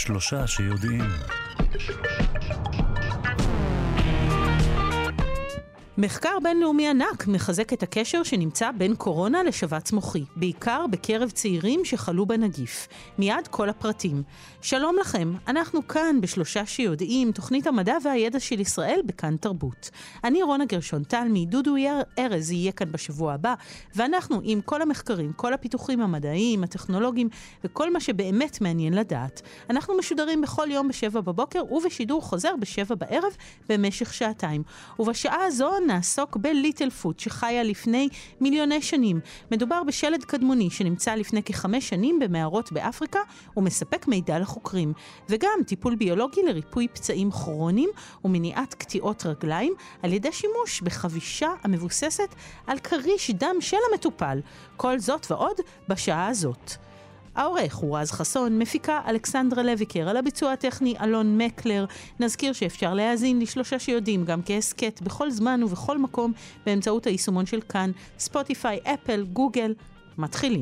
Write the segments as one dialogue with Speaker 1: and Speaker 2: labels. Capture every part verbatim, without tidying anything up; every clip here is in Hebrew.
Speaker 1: שלושה שיודעים.
Speaker 2: מחקר בינלאומי ענק מחזק את הקשר שנמצא בין קורונה לשבץ מוחי, בעיקר בקרב צעירים שחלו בנגיף. מיד כל הפרטים. שלום לכם, אנחנו כאן בשלושה שיודעים, תוכנית המדע והידע של ישראל בכאן תרבות. אני רונה גרשון תלמי, דודו ארז יהיה כאן בשבוע הבא, ואנחנו עם כל המחקרים, כל הפיתוחים המדעיים, הטכנולוגיים וכל מה שבאמת מעניין לדעת. אנחנו משודרים בכל יום בשבע בבוקר ובשידור חוזר בשבע בערב במשך שעתיים. ובשעה הזו נעסוק בליטל פוט שחיה לפני מיליוני שנים. מדובר בשלד קדמוני שנמצא לפני כחמש שנים במערות באפריקה ומספק מידע לחוקרים. וגם טיפול ביולוגי לריפוי פצעים כרוניים ומניעת קטיעות רגליים על ידי שימוש בחבישה המבוססת על קריש דם של המטופל. כל זאת ועוד בשעה הזאת. העורך הוא רז חסון, מפיקה אלכסנדרה לויקר, על הביצוע הטכני אלון מקלר. נזכיר שאפשר להאזין לשלושה שיודעים גם כעסקט בכל זמן ובכל מקום באמצעות היישומון של כאן, ספוטיפיי, אפל, גוגל. מתחילים.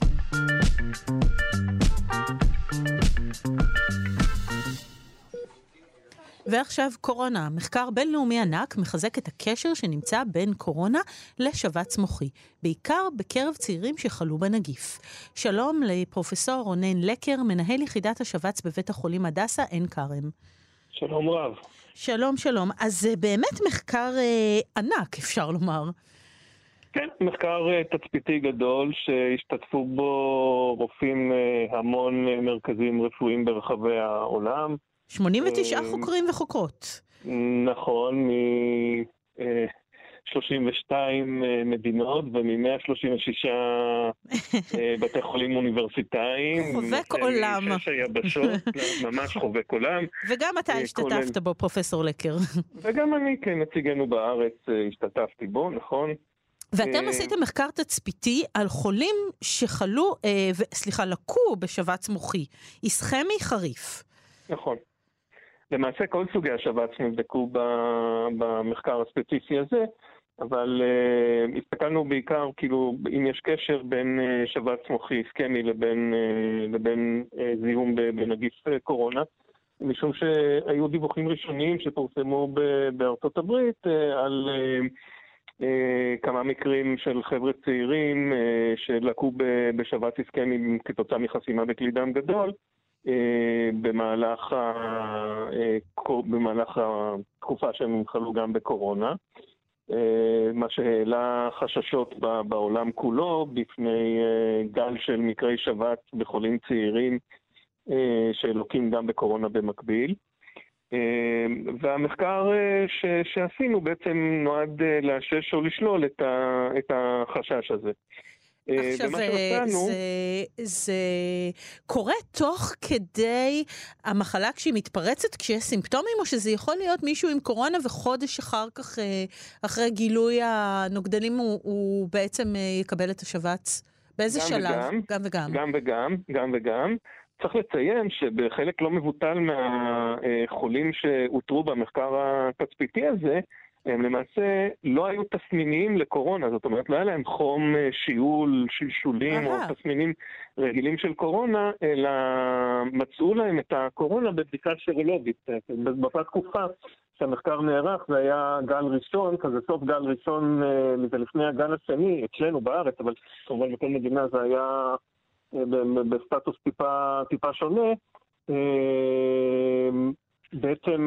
Speaker 2: ועכשיו קורונה. מחקר בינלאומי ענק מחזק את הקשר שנמצא בין קורונה לשבץ מוחי, בעיקר בקרב צעירים שחלו בנגיף. שלום לפרופסור רונן לקר, מנהל יחידת השבץ בבית החולים הדסה עין כרם.
Speaker 3: שלום רב.
Speaker 2: שלום שלום. אז זה באמת מחקר אה, ענק, אפשר לומר.
Speaker 3: כן, מחקר אה, תצפיתי גדול שהשתתפו בו רופאים אה, המון אה, מרכזים רפואיים ברחבי העולם.
Speaker 2: שמונים ותשעה חוקרים וחוקרות.
Speaker 3: נכון, מ-שלושים ושתיים מדינות ומ-מאה שלושים ושישה בתי חולים אוניברסיטאיים.
Speaker 2: חובק עולם.
Speaker 3: שש היבשות, ממש חובק עולם.
Speaker 2: וגם אתה השתתפת בו, פרופסור לקר.
Speaker 3: וגם אני, כן, נציגנו בארץ, השתתפתי בו, נכון.
Speaker 2: ואתם עשיתם מחקר תצפיתי על חולים שחלו, סליחה, לקו בשבץ מוחי, איסכמי חריף.
Speaker 3: נכון. למעשה כל סוגי השבץ נבדקו במחקר הספציפי הזה, אבל uh, הסתכלנו בעיקר כאילו אם יש קשר בין uh, שבץ מוחי איסכמי לבין, uh, לבין uh, זיהום בנגיף uh, קורונה, משום שהיו דיווחים ראשוניים שפורסמו ב- בארצות הברית uh, על uh, uh, כמה מקרים של חבר'ה צעירים uh, שלקו ב- בשבץ איסכמי כתוצאה מחסימה בכלי דם גדול, במהלך ה... במהלך התקופה שהם חלו גם בקורונה, מה שהעלה חששות בעולם כולו בפני גל של מקרי שבץ בחולים צעירים שלוקים גם בקורונה במקביל. והמחקר ש... שעשינו בעצם נועד לאשש או לשלול את, ה... את החשש הזה.
Speaker 2: עכשיו, זה, זה קורה תוך כדי המחלה כשהיא מתפרצת, כשיש סימפטומים, או שזה יכול להיות מישהו עם קורונה וחודש אחר כך, אחרי גילוי הנוגדנים, הוא, הוא בעצם יקבל את השבץ? באיזה
Speaker 3: גם
Speaker 2: שלב?
Speaker 3: וגם,
Speaker 2: גם וגם.
Speaker 3: גם וגם, גם וגם. צריך לציין שבחלק לא מבוטל מהחולים שאותרו במחקר התצפיתי הזה, הם למעשה לא היו תסמינים לקורונה, זאת אומרת, לא היה להם חום, שיעול, שלשולים או תסמינים רגילים של קורונה, אלא מצאו להם את הקורונה בבדיקה סרולוגית. באותה תקופה שהמחקר נערך, זה היה גל ראשון, כזה סוף גל ראשון, זה לפני הגל השני, אצלנו בארץ, אבל כמובן בכל מדינה זה היה בסטטוס טיפה, טיפה שונה. בעצם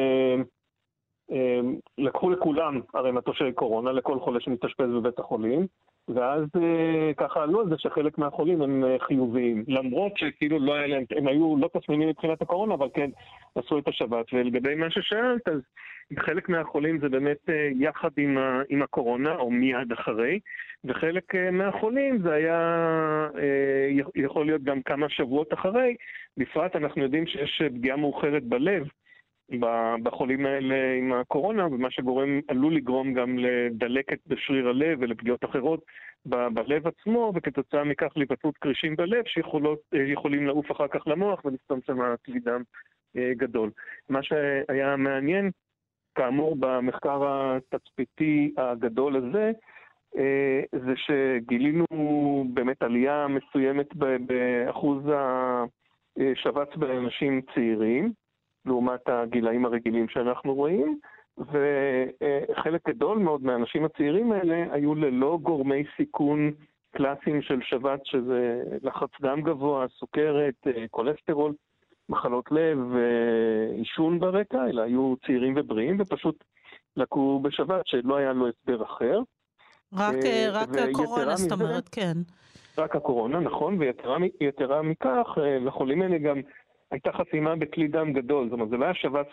Speaker 3: לקחו לכולם הרי מטושי קורונה, לכל חולה שמתאשפז בבית החולים, ואז ככה עלו על זה שחלק מהחולים הם חיוביים, למרות שכאילו לא היה להם, הם היו לא תסמינים מבחינת הקורונה, אבל כן עשו את השבץ. ולגבי מה ששאלת, אז חלק מהחולים זה באמת יחד עם, ה, עם הקורונה, או מיד אחרי, וחלק מהחולים זה היה יכול להיות גם כמה שבועות אחרי. בפרט אנחנו יודעים שיש פגיעה מאוחרת בלב, בחולים האלה עם הקורונה, ומה שגורם, עלול לגרום גם לדלקת בשריר הלב ולפגיעות אחרות בלב עצמו, וכתוצאה מכך להיווצרות קרישים בלב שיכולים לעוף אחר כך למוח ולסתום שם כלי דם גדול. מה שהיה מעניין, כאמור במחקר התצפיתי הגדול הזה, זה שגילינו באמת עלייה מסוימת באחוז שבץ באנשים צעירים, לעומת הגילאים הרגילים שאנחנו רואים, וחלק גדול מאוד מהאנשים הצעירים האלה היו ללא גורמי סיכון קלאסיים של שבץ, שזה לחץ דם גבוה, סוכרת, כולסטרול, מחלות לב, עישון ברקע, אלא היו צעירים ובריאים ופשוט לקו בשבץ שלא היה לו הסבר אחר.
Speaker 2: רק, רק הקורונה, זאת אומרת, כן.
Speaker 3: רק הקורונה, נכון, ויתרה מכך, לחולים האלה גם הייתה חסימה בכלי דם גדול, זאת אומרת, זה לא היה שבץ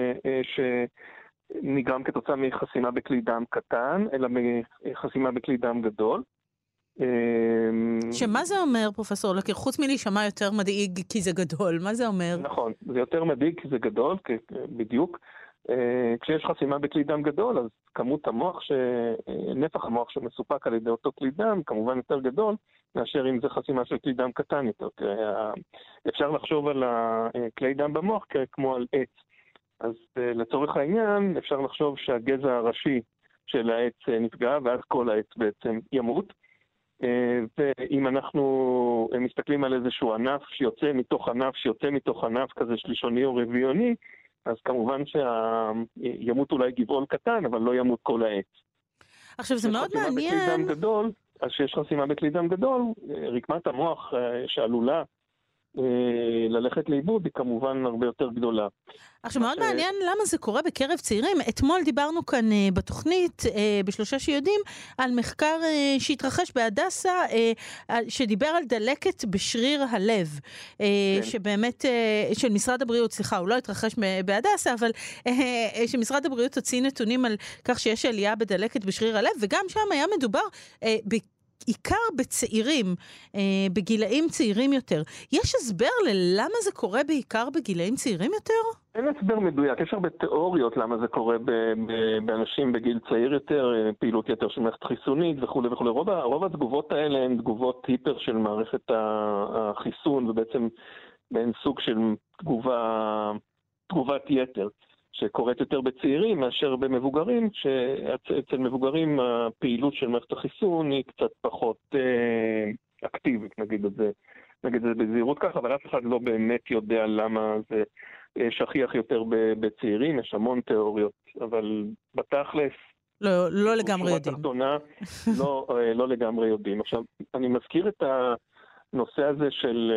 Speaker 3: שנגרם כתוצאה מחסימה בכלי דם קטן, אלא מחסימה בכלי דם גדול.
Speaker 2: שמה זה אומר, פרופסור לקר? חוץ מלהישמע יותר מדאיג כי זה גדול, מה זה אומר?
Speaker 3: נכון, זה יותר מדאיג כי זה גדול, בדיוק. כשיש חסימה בכלי דם גדול, אז כמות המוח, ש... נפח המוח שמסופק על ידי אותו כלי דם, כמובן יותר גדול, מאשר אם זה חסימה של כלי דם קטן יותר. אפשר לחשוב על הכלי דם במוח כמו על עץ. אז לצורך העניין, אפשר לחשוב שהגזע הראשי של העץ נפגע, ואז כל העץ בעצם ימות. ואם אנחנו מסתכלים על איזשהו ענף שיוצא מתוך ענף, שיוצא מתוך ענף כזה שלישוני או רביוני, אז כמובן שימות אולי גבעול קטן, אבל לא ימות כל העץ.
Speaker 2: עכשיו זה מאוד מעניין.
Speaker 3: גדול, אז שיש חסימה בכלי דם גדול, רקמת המוח שעלולה ללכת לאיבוד היא כמובן הרבה יותר גדולה.
Speaker 2: עכשיו מאוד מעניין למה זה קורה בקרב צעירים. אתמול דיברנו כאן בתוכנית בשלושה שיודעים על מחקר שהתרחש בהדסה שדיבר על דלקת בשריר הלב, שבאמת של משרד הבריאות, סליחה, הוא לא התרחש בהדסה, אבל שמשרד הבריאות הוציא נתונים על כך שיש עלייה בדלקת בשריר הלב, וגם שם היה מדובר בקרב עיקר בצעירים, אה, בגילאים צעירים יותר. יש הסבר ללמה זה קורה בעיקר בגילאים צעירים יותר?
Speaker 3: אין הסבר מדויק, יש הרבה תיאוריות למה זה קורה ב- ב- באנשים בגיל צעיר יותר, פעילות יותר של מערכת חיסונית וכו' וכו'. רוב, רוב התגובות האלה הן תגובות היפר של מערכת החיסון, ובעצם בין סוג של תגובה, תגובת יתר. שקורית יותר בצעירים מאשר במבוגרים, שאצל מבוגרים הפעילות של מערכת החיסון היא קצת פחות אה, אקטיבית, נגיד את זה, נגיד את זה בזהירות ככה, אבל אף אחד לא באמת יודע למה זה שכיח יותר בצעירים, יש המון תיאוריות, אבל בתכלס,
Speaker 2: לא, לא לגמרי יודעים.
Speaker 3: תחתונה, לא, לא לגמרי יודעים. עכשיו, אני מזכיר את הנושא הזה של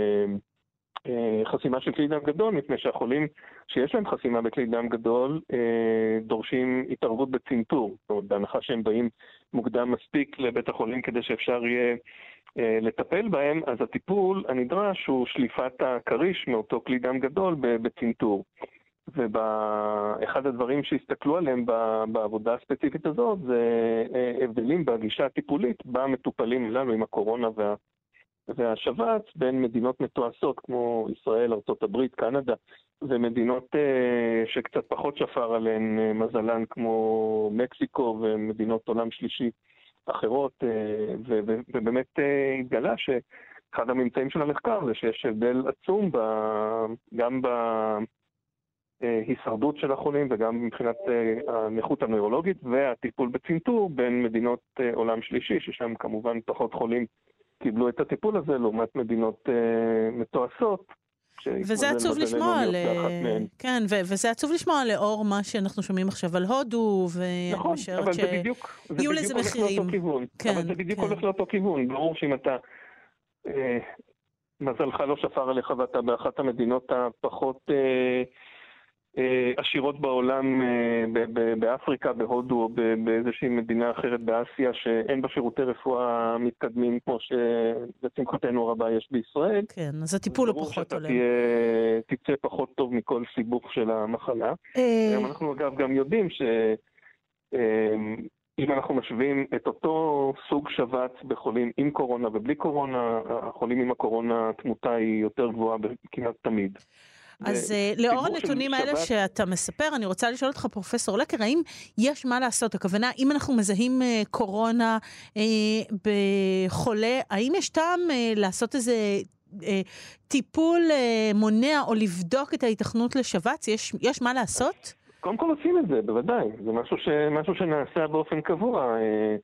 Speaker 3: חסימה של כלי דם גדול, מפני שהחולים שיש להם חסימה בכלי דם גדול דורשים התערבות בצנתור. זאת אומרת, בהנחה שהם באים מוקדם מספיק לבית החולים כדי שאפשר יהיה לטפל בהם, אז הטיפול הנדרש הוא שליפת הקריש מאותו כלי דם גדול בצנתור. ואחד הדברים שהסתכלו עליהם בעבודה הספציפית הזאת זה הבדלים בגישה הטיפולית במטופלים לנו עם הקורונה וה והשבץ בין מדינות מתועשות כמו ישראל, ארצות הברית, קנדה, ומדינות אה, שקצת פחות שפר עליהן אה, מזלן כמו מקסיקו ומדינות עולם שלישי אחרות, אה, ו- ו- ובאמת אה, התגלה שאחד הממצאים של המחקר זה שיש הבדל עצום ב, גם בהישרדות של החולים וגם מבחינת אה, הנכות הנוירולוגית והטיפול בצנתור בין מדינות אה, עולם שלישי, ששם כמובן פחות חולים קיבלו את הטיפול הזה, לעומת מדינות אה, מתועשות.
Speaker 2: וזה עצוב לשמוע, ל... כן, ו- וזה עצוב לשמוע לאור מה שאנחנו שומעים עכשיו על הודו,
Speaker 3: נכון, אבל ש... זה בדיוק, זה בדיוק הולך מחירים. לאותו כיוון. כן, אבל זה בדיוק כן. הולך לאותו כיוון. ברור שאם אתה, אה, מזלך לא שפר עליך ואתה באחת המדינות הפחות אה, אה, עשירות בעולם, אה, ב- ב- באפריקה, בהודו, או ב- באיזושהי מדינה אחרת באסיה, שאין בה שירותי רפואה מתקדמים, כמו שבשמחתנו רבה יש בישראל.
Speaker 2: כן, אז הטיפול הוא פחות עולה.
Speaker 3: ברור שאתה תצא פחות טוב מכל סיבוך של המחלה. אנחנו אגב גם יודעים שאם אנחנו משווים את אותו סוג שבץ בחולים עם קורונה ובלי קורונה, החולים עם הקורונה תמותה היא יותר גבוהה כמעט תמיד.
Speaker 2: אז לאור הנתונים האלה שאתה מספר, אני רוצה לשאול אותך, פרופסור לקר, האם יש מה לעשות? הכוונה, אם אנחנו מזהים קורונה בחולה, האם יש טעם לעשות איזה טיפול מונע או לבדוק את ההיתכנות לשבץ? יש, יש מה לעשות?
Speaker 3: קודם כל עושים את זה, בוודאי. זה משהו, ש, משהו שנעשה באופן קבוע.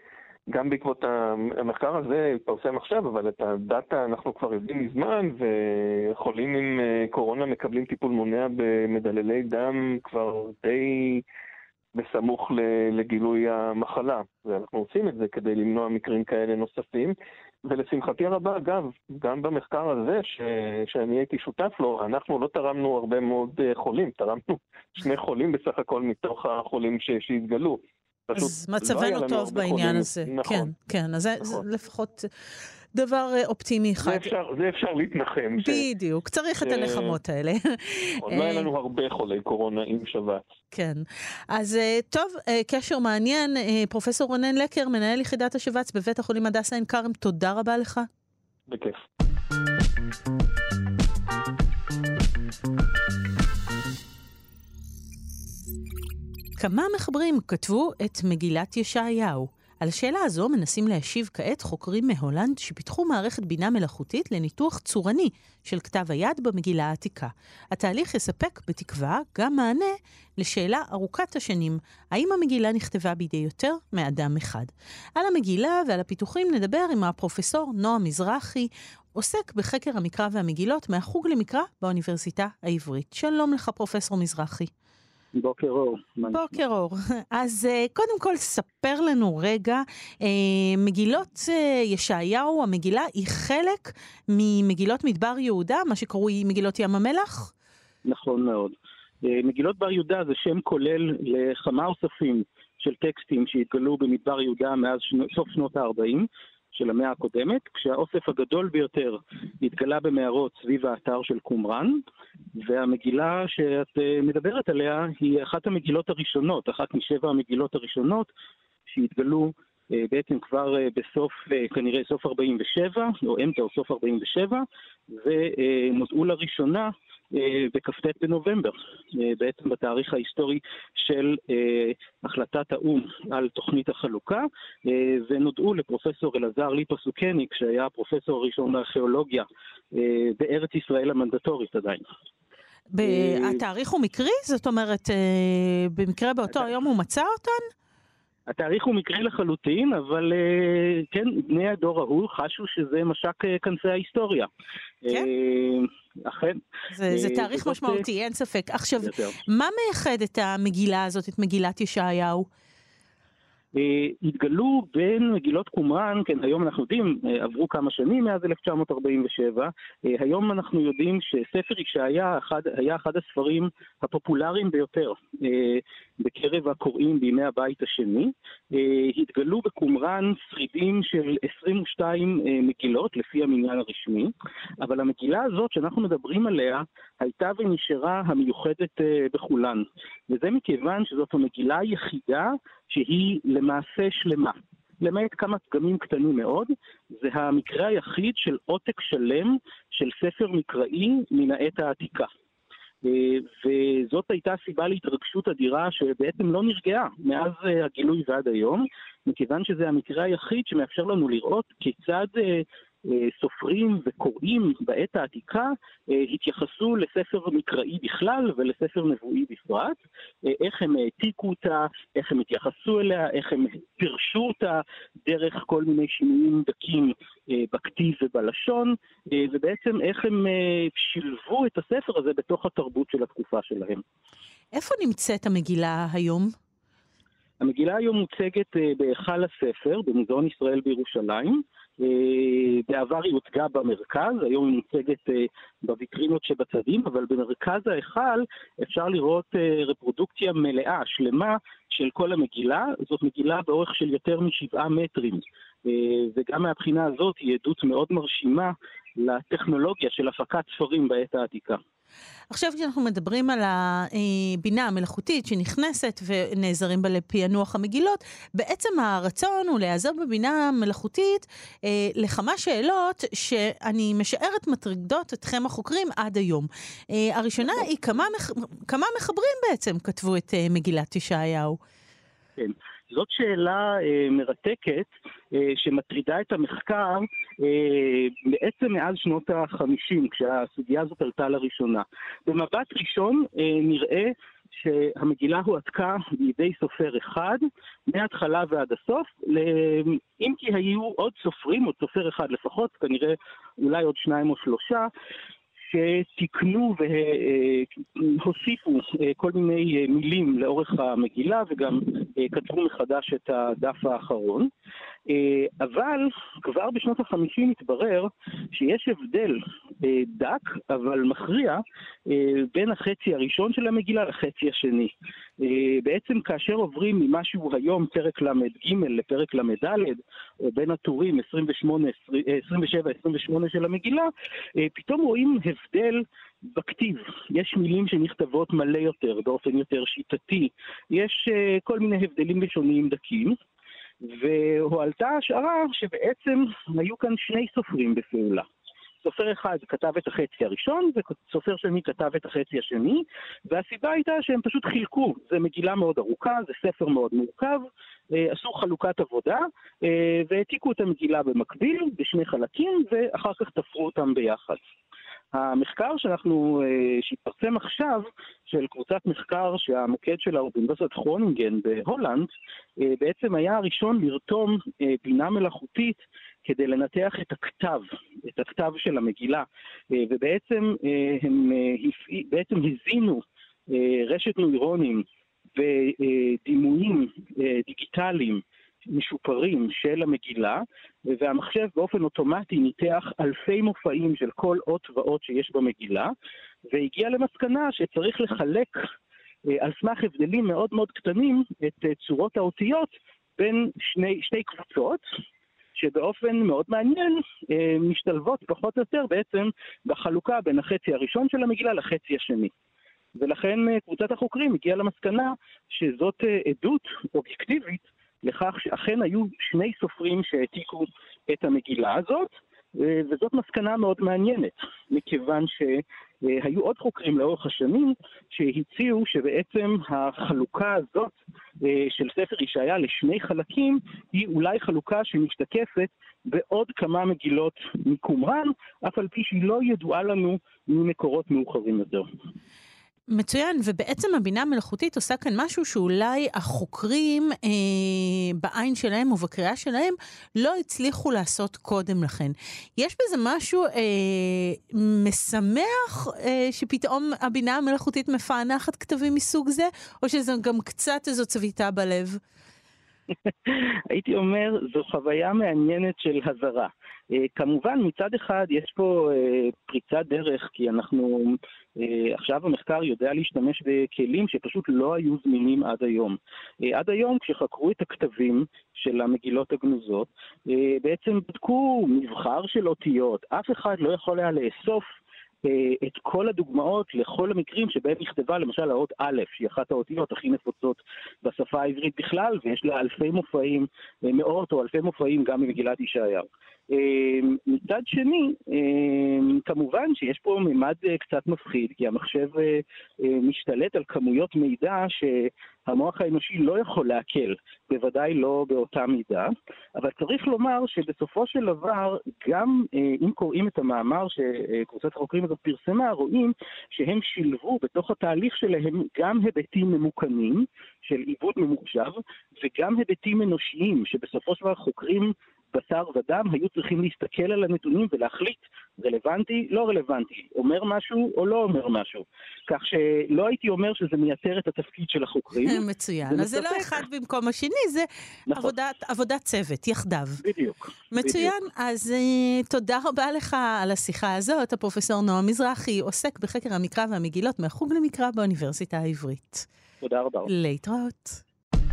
Speaker 3: גם בעקבות המחקר הזה התפרסם עכשיו, אבל את הדאטה אנחנו כבר יודעים מזמן, וחולים עם קורונה מקבלים טיפול מונע במדללי דם כבר די בסמוך לגילוי המחלה. ואנחנו עושים את זה כדי למנוע מקרים כאלה נוספים. ולשמחתי הרבה, אגב, גם במחקר הזה ש... שאני הייתי שותף לו, אנחנו לא תרמנו הרבה מאוד חולים, תרמנו שני חולים בסך הכל מתוך החולים ש... שהתגלו.
Speaker 2: אז מצבנו לא טוב בעניין חולים. הזה. נכון. כן, כן, אז נכון. זה לפחות דבר אופטימי אחד.
Speaker 3: זה אפשר, זה אפשר להתנחם.
Speaker 2: בדיוק, ש... צריך ש... את הנחמות האלה.
Speaker 3: לא היה לנו הרבה חולי קורונה עם שבץ.
Speaker 2: כן. אז טוב, קשר מעניין. פרופסור רונן לקר, מנהל יחידת השבץ בבית החולים הדסה עין כרם, תודה רבה לך.
Speaker 3: בכיף.
Speaker 2: כמה מחברים כתבו את מגילת ישעיהו? על השאלה הזו מנסים להשיב כעת חוקרים מהולנד שפיתחו מערכת בינה מלאכותית לניתוח צורני של כתב היד במגילה העתיקה. התהליך יספק בתקווה גם מענה לשאלה ארוכת השנים, האם המגילה נכתבה בידי יותר מאדם אחד. על המגילה ועל הפיתוחים נדבר עם הפרופסור נועה מזרחי, עוסק בחקר המקרא והמגילות מהחוג למקרא באוניברסיטה העברית. שלום לך פרופסור מזרחי.
Speaker 1: בוקר אור.
Speaker 2: בוקר אור. אז קודם כל ספר לנו רגע, מגילות ישעיהו, המגילה היא חלק ממגילות מדבר יהודה, מה שקרוי מגילות ים המלח?
Speaker 1: נכון מאוד. מגילות בר יהודה זה שם כולל לכמה אוספים של טקסטים שהתגלו במדבר יהודה מאז סוף שנות ה-ארבעים של המאה הקודמת, כשהאוסף הגדול ביותר התגלה במערות סביב האתר של קומראן, והמגילה שאת מדברת עליה היא אחת המגילות הראשונות, אחת משבע המגילות הראשונות שהתגלו בעצם כבר בסוף, כנראה סוף ארבעים ושבע, או אמצע או סוף ארבעים ושבע, ונודעו לראשונה בכ"ט בנובמבר, בעצם בתאריך ההיסטורי של החלטת האו"ם על תוכנית החלוקה, ונודעו לפרופסור אלעזר ליפא-סוקניק, שהיה הפרופסור הראשון לארכיאולוגיה בארץ ישראל המנדטורית עדיין.
Speaker 2: התאריך הוא מקרי? זאת אומרת, במקרה באותו היום הוא מצא אותן?
Speaker 1: התאריך הוא מקרי לחלוטין, אבל כן, בני הדור ההוא חשו שזה משק כנפי ההיסטוריה.
Speaker 2: כן?
Speaker 1: אכן.
Speaker 2: זה, זה תאריך משמעותי, אין ספק. עכשיו, מה מייחד את המגילה הזאת, את מגילת ישעיהו?
Speaker 1: התגלו בין מגילות קומראן, כן, היום אנחנו יודעים, עברו כמה שנים מאז אלף תשע מאות ארבעים ושבע, היום אנחנו יודעים שספר ישעיה היה אחד הספרים הפופולריים ביותר בקרב הקוראים בימי הבית השני. התגלו בקומראן שרידים של עשרים ושתיים מגילות לפי המניין הרשמי, אבל המגילה הזאת שאנחנו מדברים עליה הייתה ונשארה המיוחדת בכולן, וזה מכיוון שזאת המגילה היחידה שהיא למעשה שלמה. למעט כמה פגמים קטנים מאוד, זה המקרה היחיד של עותק שלם של ספר מקראי מן העת העתיקה. וזאת הייתה סיבה להתרגשות אדירה שבעצם לא נרגעה מאז הגילוי ועד היום, מכיוון שזה המקרה היחיד שמאפשר לנו לראות כיצד סופרים וקוראים בעת העתיקה התייחסו לספר מקראי בכלל ולספר נבואי בפרט, איך הם העתיקו אותה, איך הם התייחסו אליה, איך הם פירשו אותה דרך כל מיני שינויים דקים בכתיב ובלשון, ובעצם איך הם שילבו את הספר הזה בתוך התרבות של התקופה שלהם.
Speaker 2: איפה נמצאת המגילה היום?
Speaker 1: המגילה היום מוצגת בהיכל הספר במוזיאון ישראל בירושלים. בעבר היא הוצגה במרכז, היום היא מוצגת בוויטרינות שבצדים, אבל במרכז ההיכל אפשר לראות רפרודוקציה מלאה, שלמה של כל המגילה. זאת מגילה באורך של יותר משבעה מטרים, וגם מהבחינה הזאת היא עדות מאוד מרשימה לטכנולוגיה של הפקת ספרים בעת העתיקה.
Speaker 2: עכשיו כשאנחנו מדברים על הבינה המלאכותית שנכנסת ונעזרים בה לפענוח המגילות, בעצם הרצון הוא להיעזר בבינה המלאכותית אה, לכמה שאלות שאני משערת מטרידות אתכם החוקרים עד היום. אה, הראשונה היא כמה, מח... כמה מחברים בעצם כתבו את אה, מגילת ישעיהו.
Speaker 1: כן. זאת שאלה אה, מרתקת אה, שמטרידה את המחקר אה, בעצם מאז שנות ה-חמישים, כשהסוגיה הזאת עלתה לראשונה. במבט ראשון אה, נראה שהמגילה הועתקה בידי סופר אחד, מההתחלה ועד הסוף, אם כי היו עוד סופרים, עוד סופר אחד לפחות, כנראה אולי עוד שניים או שלושה, שתיקנו והוסיפו כל מיני מילים לאורך המגילה וגם כתבו מחדש את הדף האחרון. אבל כבר בשנות ה-חמישים התברר שיש הבדל דק אבל מכריע בין החצי הראשון של המגילה לחצי השני. בעצם כאשר עוברים ממשהו היום פרק למד ג' לפרק למד ד' או בין הטורים עשרים ושבע עשרים ושמונה של המגילה, פתאום רואים הבדל בכתיב. יש מילים שנכתבות מלא יותר באופן יותר שיטתי, יש כל מיני הבדלים לשוניים דקים, והועלתה השערה שבעצם היו כאן שני סופרים בפעולה. סופר אחד כתב את החצי הראשון וסופר שני כתב את החצי השני, והסיבה הייתה שהם פשוט חילקו. זה מגילה מאוד ארוכה, זה ספר מאוד מורכב, עשו חלוקת עבודה והעתיקו את המגילה במקביל בשני חלקים ואחר כך תפרו אותם ביחד. המחקר שאנחנו, שהתפרסם עכשיו, של קבוצת מחקר שהמוקד שלה הוא באוניברסיטת גרונינגן בהולנד, בעצם היה הראשון לרתום בינה מלאכותית כדי לנתח את הכתב, את הכתב של המגילה, ובעצם הם בעצם הזינו רשת נוירונים ודימויים דיגיטליים משופרים של המגילה, והמחשב באופן אוטומטי ניתח אלפי מופעים של כל אות ואות שיש במגילה, והגיע למסקנה שצריך לחלק על סמך הבדלים מאוד מאוד קטנים את צורות האותיות בין שני, שתי קבוצות, שבאופן מאוד מעניין משתלבות פחות או יותר בעצם בחלוקה בין החצי הראשון של המגילה לחצי השני. ולכן קבוצת החוקרים הגיעה למסקנה שזאת עדות אובייקטיבית לכך שאכן היו שני סופרים שהעתיקו את המגילה הזאת, וזאת מסקנה מאוד מעניינת, מכיוון שהיו עוד חוקרים לאורך השנים שהציעו שבעצם החלוקה הזאת של ספר ישעיה לשני חלקים היא אולי חלוקה שמשתקפת בעוד כמה מגילות מקומרן, אף על פי שהיא לא ידועה לנו ממקורות מאוחרים יותר.
Speaker 2: מצוין, ובעצם הבינה המלאכותית עושה כאן משהו שאולי החוקרים אה, בעין שלהם ובקריאה שלהם לא הצליחו לעשות קודם לכן. יש בזה משהו אה, משמח אה, שפתאום הבינה המלאכותית מפענחת כתבים מסוג זה, או שזה גם קצת איזו צביטה בלב?
Speaker 1: הייתי אומר, זו חוויה מעניינת של הזרה. כמובן, מצד אחד יש פה פריצת דרך, כי אנחנו, עכשיו המחקר יודע להשתמש בכלים שפשוט לא היו זמינים עד היום. עד היום, כשחקרו את הכתבים של המגילות הגנוזות, בעצם בדקו מבחר של אותיות. אף אחד לא יכול היה לאסוף את כל הדוגמאות לכל המקרים שבהם נכתבה למשל האות א', שהיא אחת האותיות הכי נפוצות בשפה העברית בכלל, ויש לה אלפי מופעים, מאות או אלפי מופעים גם ממגילת ישעיהו. מצד שני, כמובן שיש פה ממד קצת מפחיד, כי המחשב משתלט על כמויות מידע שהמוח האנושי לא יכול להקל, בוודאי לא באותה מידה, אבל צריך לומר שבסופו של דבר, גם אם קוראים את המאמר שקבוצת החוקרים הזאת פרסמה, רואים שהם שילבו בתוך התהליך שלהם גם היבטים ממוכנים של עיבוד ממוחשב, וגם היבטים אנושיים שבסופו של דבר חוקרים בשר ודם היו צריכים להסתכל על הנתונים ולהחליט רלוונטי, לא רלוונטי, אומר משהו או לא אומר משהו. כך שלא הייתי אומר שזה מייתר את התפקיד של החוקרים.
Speaker 2: מצוין. אז זה לא אחד במקום השני, זה נכון. עבודת, עבודת צוות, יחדיו.
Speaker 1: בדיוק.
Speaker 2: מצוין.
Speaker 1: בדיוק.
Speaker 2: אז uh, תודה רבה לך על השיחה הזאת. הפרופסור נועם מזרחי עוסק בחקר המקרא והמגילות מהחוג למקרא באוניברסיטה העברית.
Speaker 1: תודה רבה.
Speaker 2: להתראות.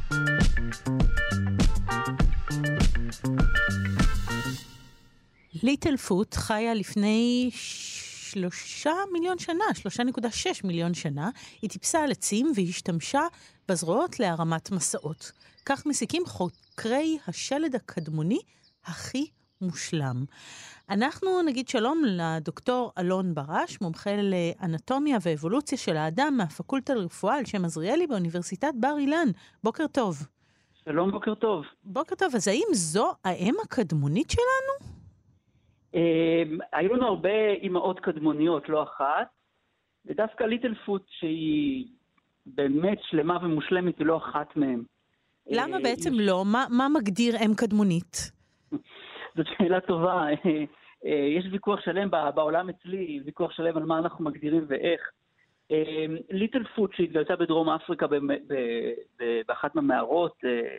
Speaker 2: ליטל פוט חיה לפני שלושה מיליון שנה, שלושה נקודה שש מיליון שנה. היא טיפסה על עצים והשתמשה בזרועות להרמת מסעות. כך מסיקים חוקרי השלד הקדמוני הכי מושלם. אנחנו נגיד שלום לדוקטור אלון ברש, מומחה לאנטומיה ואבולוציה של האדם מהפקולטה לרפואה על שם עזריאלי באוניברסיטת בר אילן. בוקר טוב.
Speaker 4: שלום, בוקר טוב.
Speaker 2: בוקר טוב. אז האם זו האם הקדמונית שלנו?
Speaker 4: היו לנו הרבה אימהות קדמוניות, לא אחת, ודווקא ליטל פוט שהיא באמת שלמה ומושלמת, היא לא אחת מהם.
Speaker 2: למה בעצם לא? מה, מה מגדיר אם קדמונית?
Speaker 4: זאת שאלה טובה. יש ויכוח שלם בעולם אצלי, ויכוח שלם על מה אנחנו מגדירים ואיך. ליטל פוט שהתגלתה בדרום אפריקה באחת מהמערות,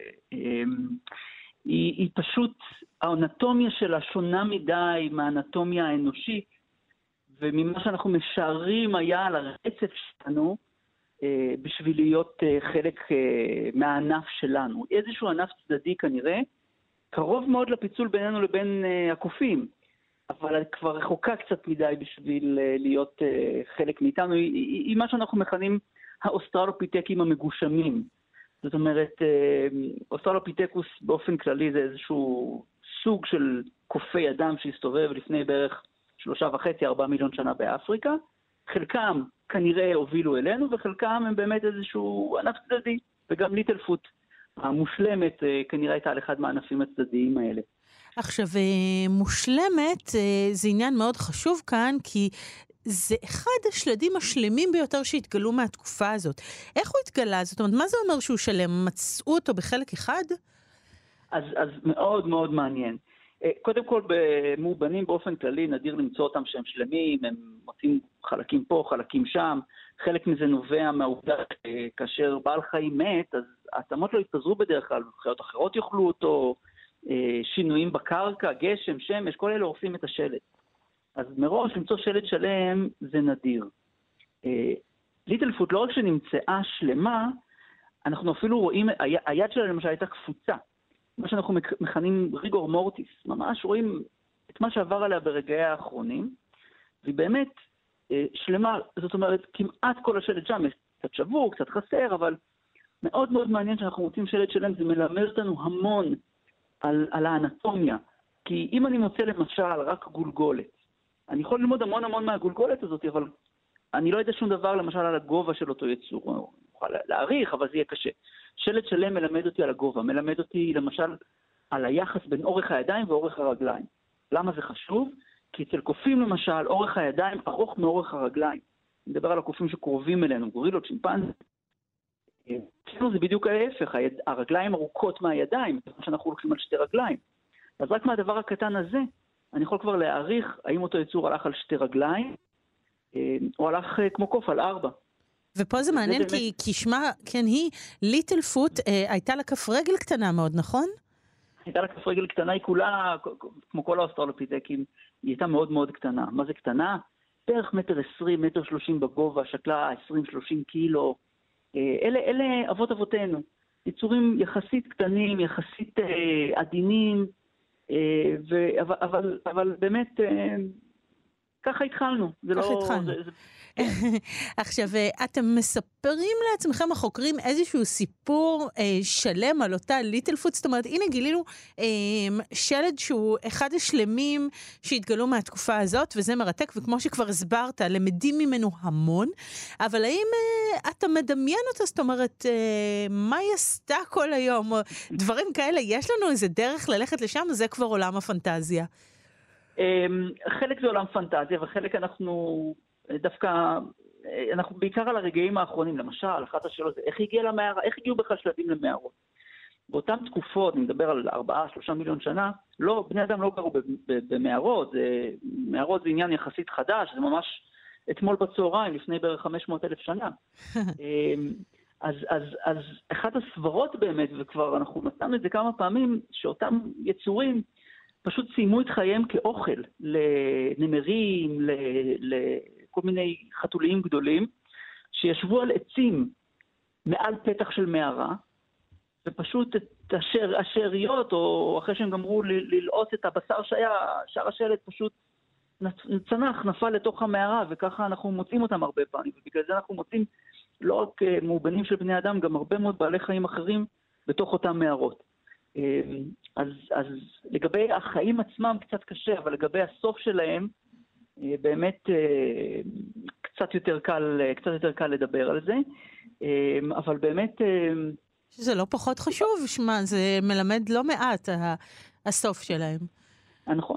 Speaker 4: היא, היא פשוט, האנטומיה שלה שונה מדי מהאנטומיה האנושית, וממה שאנחנו משערים היה על הרצף שלנו, בשביל להיות חלק מהענף שלנו. איזשהו ענף צדדי כנראה, קרוב מאוד לפיצול בינינו לבין הקופים, אבל כבר רחוקה קצת מדי בשביל להיות חלק מאיתנו. היא, היא, היא מה שאנחנו מכנים האוסטרלופיטקים המגושמים. זאת אומרת, אוסטרלופיטקוס באופן כללי זה איזשהו סוג של קופי אדם שהסתובב לפני בערך שלושה וחצי, ארבעה מיליון שנה באפריקה. חלקם כנראה הובילו אלינו, וחלקם הם באמת איזשהו ענף צדדי, וגם ליטל פוט המושלמת כנראה הייתה על אחד מהענפים הצדדיים האלה.
Speaker 2: עכשיו, מושלמת זה עניין מאוד חשוב כאן, כי זה אחד השלדים השלמים ביותר שהתגלו מהתקופה הזאת. איך הוא התגלה? זאת אומרת, מה זה אומר שהוא שלם? מצאו אותו בחלק אחד?
Speaker 4: אז, אז מאוד מאוד מעניין. קודם כל, במאובנים באופן כללי נדיר למצוא אותם שהם שלמים, הם מוצאים חלקים פה, חלקים שם. חלק מזה נובע מהעובדה כאשר בעל חיים מת, אז העצמות לא יתפזרו בדרך כלל, חיות אחרות יאכלו אותו, שינויים בקרקע, גשם, שמש, כל אלה הורסים את השלד. אז מראש למצוא שלד שלם זה נדיר. ליטל פוט לא רק שנמצאה שלמה, אנחנו אפילו רואים, היד שלה למשל הייתה קפוצה. מה שאנחנו מכנים ריגור מורטיס, ממש רואים את מה שעבר עליה ברגעי האחרונים, והיא באמת שלמה, זאת אומרת, כמעט כל השלד שם, יש קצת שבור, קצת חסר, אבל מאוד מאוד מעניין שאנחנו מוצאים שלד שלם, זה מלמד אותנו המון על, על האנטומיה, כי אם אני מוצא למשל רק גולגולת, אני יכול ללמוד המון המון מהגולגולת הזאת, אבל אני לא יודע שום דבר למשל על הגובה של אותו יצור, אני יכול להעריך, אבל זה יהיה קשה. שלד שלם מלמד אותי על הגובה, מלמד אותי למשל על היחס בין אורך הידיים ואורך הרגליים. למה זה חשוב? כי אצל קופים למשל, אורך הידיים ארוך מאורך הרגליים. אני מדבר על הקופים שקרובים אלינו, גורילות, שימפנזים. אצלנו זה בדיוק ההפך, הרגליים ארוכות מהידיים, זה מה שאנחנו הולכים על שתי רגליים. אז רק מהדבר הקטן הזה, אני יכול כבר להעריך האם אותו יצור הלך על שתי רגליים, או הלך כמו קוף על ארבע.
Speaker 2: ופה זה מעניין, זה כי, כי שמה, כן, היא, ליטל פוט, אה, הייתה לה כף רגל קטנה מאוד, נכון?
Speaker 4: הייתה לה כף רגל קטנה, היא כולה, כמו כל האוסטרלופיטקים, היא הייתה מאוד מאוד קטנה. מה זה קטנה? בערך מטר עשרים, מטר שלושים בגובה, שקלה עשרים שלושים קילו. אה, אלה, אלה אבות אבותינו. יצורים יחסית קטנים, יחסית אה, עדינים, אה, ו, אבל, אבל, אבל באמת... אה, ככה התחלנו.
Speaker 2: ככה לא, התחלנו. זה, זה... עכשיו, אתם מספרים לעצמכם, החוקרים, איזשהו סיפור אה, שלם על אותה ליטל פוט, זאת אומרת, הנה גילינו אה, שלד שהוא אחד השלמים שהתגלו מהתקופה הזאת, וזה מרתק, וכמו שכבר הסברת, למדים ממנו המון, אבל האם אה, אתה מדמיין אותה, זאת אומרת, אה, מה היא עשתה כל היום? דברים כאלה, יש לנו איזה דרך ללכת לשם, זה כבר עולם הפנטזיה.
Speaker 4: חלק זה עולם פנטזיה, וחלק אנחנו דווקא, אנחנו בעיקר על הרגעים האחרונים, למשל, אחת השאלות זה איך הגיע למערה, איך הגיעו בכלל שלבים למערות. באותן תקופות, אני מדבר על ארבעה, שלושה מיליון שנה, לא, בני אדם לא גרו במערות, מערות זה עניין יחסית חדש, זה ממש אתמול בצהריים, לפני בערך חמש מאות אלף שנה. אז, אז, אז אחת הסברות באמת, וכבר אנחנו מצאנו את זה כמה פעמים, שאותם יצורים, פשוט סיימו את חייהם כאוכל לנמרים, לכל מיני חתוליים גדולים, שישבו על עצים מעל פתח של מערה, ופשוט את השאר, השאריות, או אחרי שהם גמרו ללעוט את הבשר שהיה, שאר השלד פשוט צנח, נפל לתוך המערה, וככה אנחנו מוצאים אותם הרבה פעמים, ובגלל זה אנחנו מוצאים לא רק מאובנים של בני אדם, גם הרבה מאוד בעלי חיים אחרים בתוך אותם מערות. אז, אז לגבי החיים עצמם קצת קשה, אבל לגבי הסוף שלהם, באמת קצת יותר קל, קצת יותר קל לדבר על זה, אבל באמת...
Speaker 2: זה לא פחות חשוב, שמה, זה מלמד לא מעט, הסוף שלהם.
Speaker 4: נכון,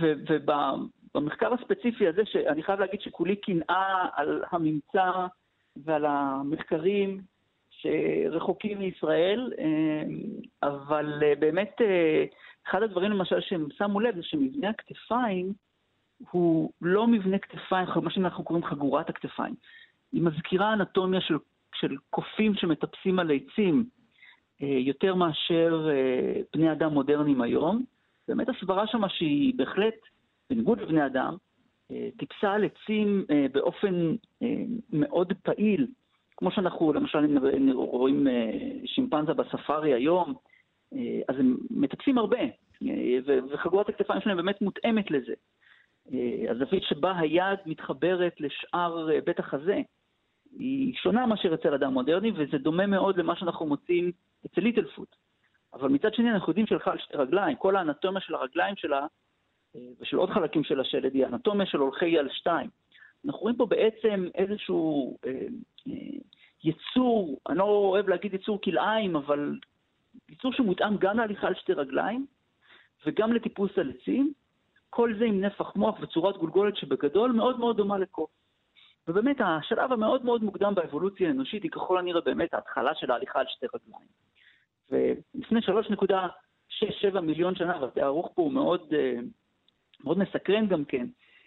Speaker 4: ובמחקר הספציפי הזה, שאני חייב להגיד שכולי קנאה על הממצא ועל המחקרים שרחוקים מישראל, אבל באמת אחד הדברים למשל שהם שמו לב זה שמבנה הכתפיים הוא לא מבנה כתפיים, מה שאנחנו קוראים חגורת הכתפיים. היא מזכירה אנטומיה של, של קופים שמטפסים על עצים יותר מאשר בני אדם מודרניים היום. באמת הסברה שמה שהיא בהחלט, בניגוד לבני אדם, טיפסה על עצים באופן מאוד פעיל, כמו שאנחנו למשל רואים שימפנזה בספארי היום, אז הם מטפסים הרבה, וחגורת הכתפיים שלהם באמת מותאמת לזה. הזווית שבה היד מתחברת לשאר בית החזה, היא שונה מאשר אצל אדם מודרני, וזה דומה מאוד למה שאנחנו מוצאים אצל ליטלפוט. אבל מצד שני אנחנו יודעים שהלכה על שתי רגליים, כל האנטומיה של הרגליים שלה, ושל עוד חלקים של השלד, היא האנטומיה של הולכי על שתיים. אנחנו רואים פה בעצם איזשהו אה, אה, יצור, אני לא אוהב להגיד יצור כלאיים, אבל יצור שמותאם גם להליכה על שתי רגליים, וגם לטיפוס על עצים, כל זה עם נפח מוח וצורת גולגולת שבגדול מאוד מאוד דומה לקוף. ובאמת השלב המאוד מאוד מוקדם באבולוציה האנושית היא ככל הנראה באמת ההתחלה של ההליכה על שתי רגליים. ולפני שלוש נקודה שש שבע מיליון שנה, והתארוך פה הוא מאוד, מאוד מסקרן גם כן,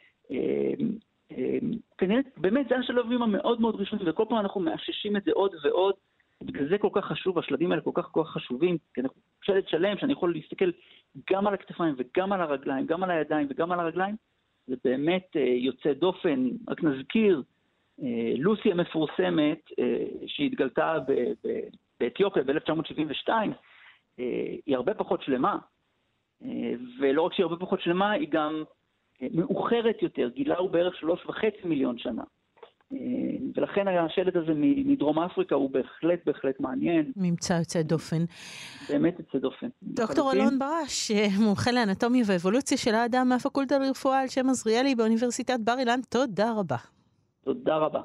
Speaker 4: כנראה באמת זה השלבים המאוד מאוד ראשונים, וכל פעם אנחנו מאששים את זה עוד ועוד, בגלל זה כל כך חשוב, השלבים האלה כל כך כל כך חשובים, כי אנחנו שלד שלם שאני יכול להסתכל גם על הכתפיים וגם על הרגליים, גם על הידיים וגם על הרגליים, זה באמת יוצא דופן. רק נזכיר, לוסי המפורסמת שהתגלתה באתיופיה ב-אלף תשע מאות שבעים ושתיים, היא הרבה פחות שלמה, ולא רק שהיא הרבה פחות שלמה, היא גם מאוחרת יותר, גילה הוא בערך שלוש וחצי מיליון שנה. ולכן השלד הזה מדרום אפריקה הוא בהחלט בהחלט מעניין.
Speaker 2: ממצא יוצא דופן.
Speaker 4: באמת יוצא דופן.
Speaker 2: דוקטור אלון ברש, מומחה לאנטומיה ואבולוציה של האדם מהפקולטה לרפואה על שם עזריאלי באוניברסיטת בר אילן, תודה רבה.
Speaker 4: תודה רבה.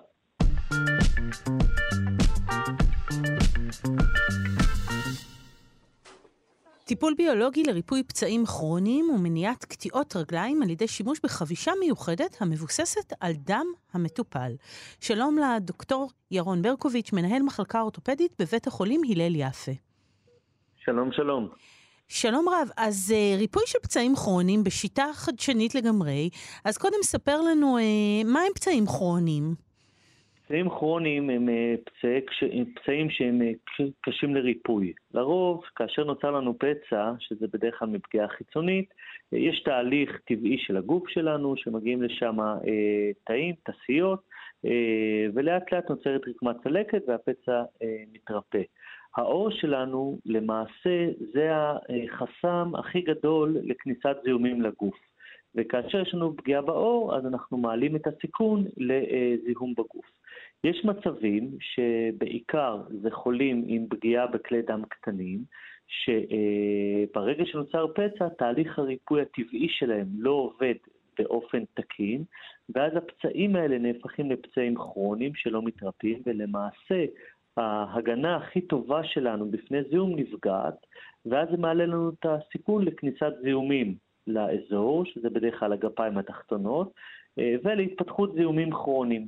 Speaker 2: טיפול ביולוגי לריפוי פצעים כרוניים ומניעת קטיעות רגליים על ידי שימוש בחבישה מיוחדת המבוססת על דם המטופל. שלום לדוקטור ירון ברקוביץ', מנהל מחלקה אורתופדית בבית החולים הלל יפה.
Speaker 3: שלום, שלום.
Speaker 2: שלום רב, אז uh, ריפוי של פצעים כרוניים בשיטה חדשנית לגמרי, אז קודם ספר לנו uh, מה הם פצעים כרוניים?
Speaker 3: פצעים כרוניים הם פצעי, פצעים שהם קשים לריפוי. לרוב, כאשר נוצר לנו פצע, שזה בדרך כלל מפגיעה חיצונית, יש תהליך טבעי של הגוף שלנו, שמגיעים לשם אה, תאים, תסיות, אה, ולאט לאט נוצרת רקמת צלקת והפצע אה, מתרפא. האור שלנו למעשה זה החסם הכי גדול לכניסת זיהומים לגוף. וכאשר יש לנו פגיעה באור, אז אנחנו מעלים את הסיכון לזיהום בגוף. יש מצבים שבעיקר זה חולים עם פגיעה בכלי דם קטנים, שברגע שנוצר פצע, תהליך הריפוי הטבעי שלהם לא עובד באופן תקין, ואז הפצעים האלה נהפכים לפצעים כרוניים שלא מתרפאים, ולמעשה ההגנה הכי טובה שלנו בפני זיהום נפגעת, ואז זה מעלה לנו את הסיכון לכניסת זיהומים לאזור, שזה בדרך כלל הגפיים התחתונות, ולהתפתחות זיהומים כרוניים.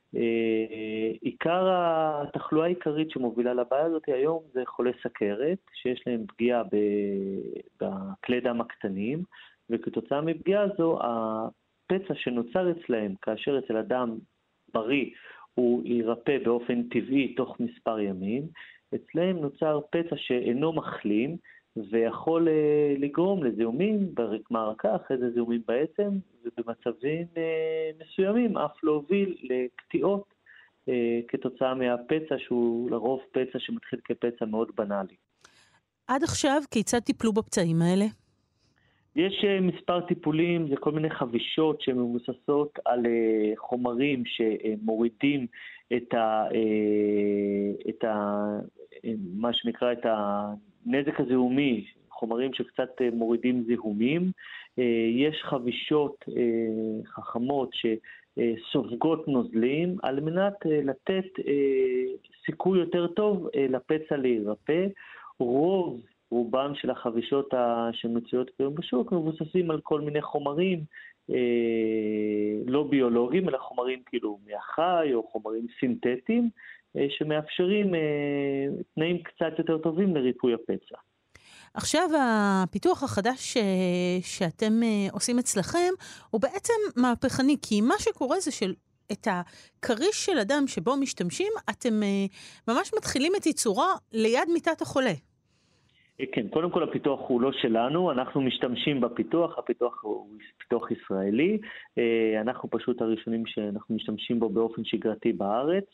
Speaker 3: עיקר התחלואה העיקרית שמובילה לבעיה הזאת היום זה חולי סכרת, שיש להם פגיעה בכלי דם הקטנים, וכתוצאה מפגיעה זו, הפצע שנוצר אצלהם, כאשר אצל אדם בריא, הוא יירפא באופן טבעי תוך מספר ימים, אצלהם נוצר פצע שאינו מחלים, ויכול uh, לגרום לזיהומים ברקמה רכה, אחרי זה זיהומים בעצם, ובמצבים uh, מסוימים אף להוביל לקטיעות uh, כתוצאה מהפצע, שהוא לרוב פצע שמתחיל כפצע מאוד בנאלי.
Speaker 2: עד עכשיו, כיצד טיפלו בפצעים האלה?
Speaker 3: יש uh, מספר טיפולים, זה כל מיני חבישות שמבוססות על uh, חומרים שמורידים את, ה, uh, את ה, uh, מה שנקרא את ה... נזק הזיהומי, חומרים שקצת מורידים זיהומים. יש חבישות חכמות שסופגות נוזלים על מנת לתת סיכוי יותר טוב לפצע להירפא. רוב רובן של החבישות שמצויות כיום בשוק מבוססים על כל מיני חומרים
Speaker 5: לא ביולוגיים, אלא חומרים כאילו מהחי או חומרים סינתטיים, שמאפשרים תנאים קצת יותר טובים לריפוי הפצע.
Speaker 2: עכשיו הפיתוח החדש שאתם עושים אצלכם הוא בעצם מהפכני, כי מה שקורה זה של את הקריש של אדם שבו משתמשים, אתם ממש מתחילים את ייצורו ליד מיטת החולה.
Speaker 5: כן, קודם כל הפיתוח הוא לא שלנו, אנחנו משתמשים בפיתוח, הפיתוח הוא פיתוח ישראלי, אנחנו פשוט הראשונים שאנחנו משתמשים בו באופן שגרתי בארץ.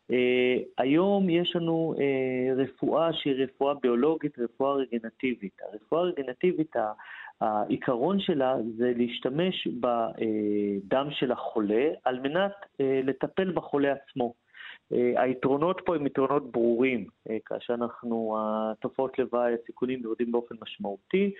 Speaker 5: היום יש לנו רפואה שהיא רפואה ביולוגית, רפואה רגנטיבית. הרפואה הרגנטיבית, העיקרון שלה זה להשתמש בדם של החולה על מנת לטפל בחולה עצמו. היתרונות פה הם יתרונות ברורים, כאשר אנחנו, התופעות לוואי, הסיכונים יורדים באופן משמעותי,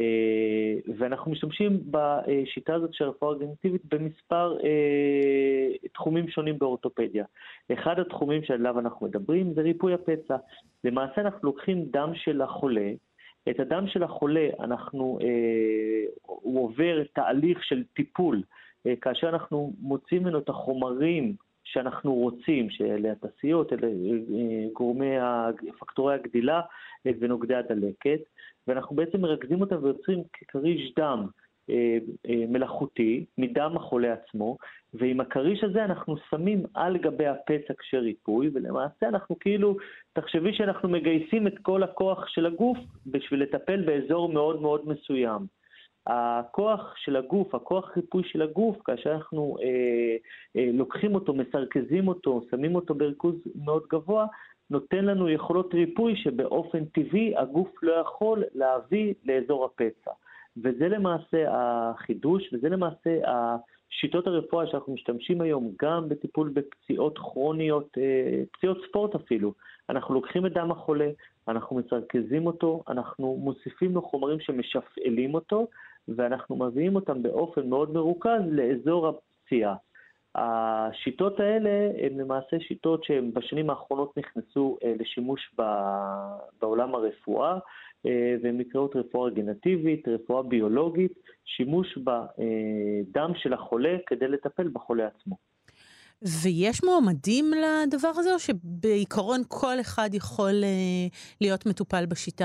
Speaker 5: ואנחנו משתמשים בשיטה הזאת של הרפואה הרגנטיבית במספר תחומים שונים באורתופדיה. אחד התחומים שעליו אנחנו מדברים זה ריפוי הפצע. למעשה אנחנו לוקחים דם של החולה, את הדם של החולה אנחנו, הוא עובר תהליך של טיפול, כאשר אנחנו מוצאים ממנו את החומרים שאנחנו רוצים, שאלה התעשיות, אלה גורמי, פקטורי הגדילה ונוגדי הדלקת, ואנחנו בעצם מרכזים אותם ויוצרים כקריש דם מלאכותי, מדם החולה עצמו, ועם הקריש הזה אנחנו שמים על גבי הפצע כשריפוי, ולמעשה אנחנו כאילו, תחשבי שאנחנו מגייסים את כל הכוח של הגוף בשביל לטפל באזור מאוד מאוד מסוים. הכוח של הגוף, הכוח ריפוי של הגוף, כאשר אנחנו אה, אה, לוקחים אותו, מסרכזים אותו, שמים אותו בריכוז מאוד גבוה, נותן לנו יכולות ריפוי שבאופן טבעי הגוף לא יכול להביא לאזור הפצע. וזה למעשה החידוש, וזה למעשה שיטות הרפואה שאנחנו משתמשים היום גם בטיפול בפציעות כרוניות, אה, פציעות ספורט אפילו. אנחנו לוקחים את דם החולה, אנחנו מסרכזים אותו, אנחנו מוסיפים לו חומרים שמשפעלים אותו, ואנחנו מביאים אותם באופן מאוד מרוכז לאזור הפציעה. השיטות האלה הן למעשה שיטות שהן בשנים האחרונות נכנסו לשימוש בעולם הרפואה, והן נקראות רפואה רגנטיבית, רפואה ביולוגית, שימוש בדם של החולה כדי לטפל בחולה עצמו.
Speaker 2: ויש מועמדים לדבר הזה, או שבעיקרון כל אחד יכול להיות מטופל בשיטה?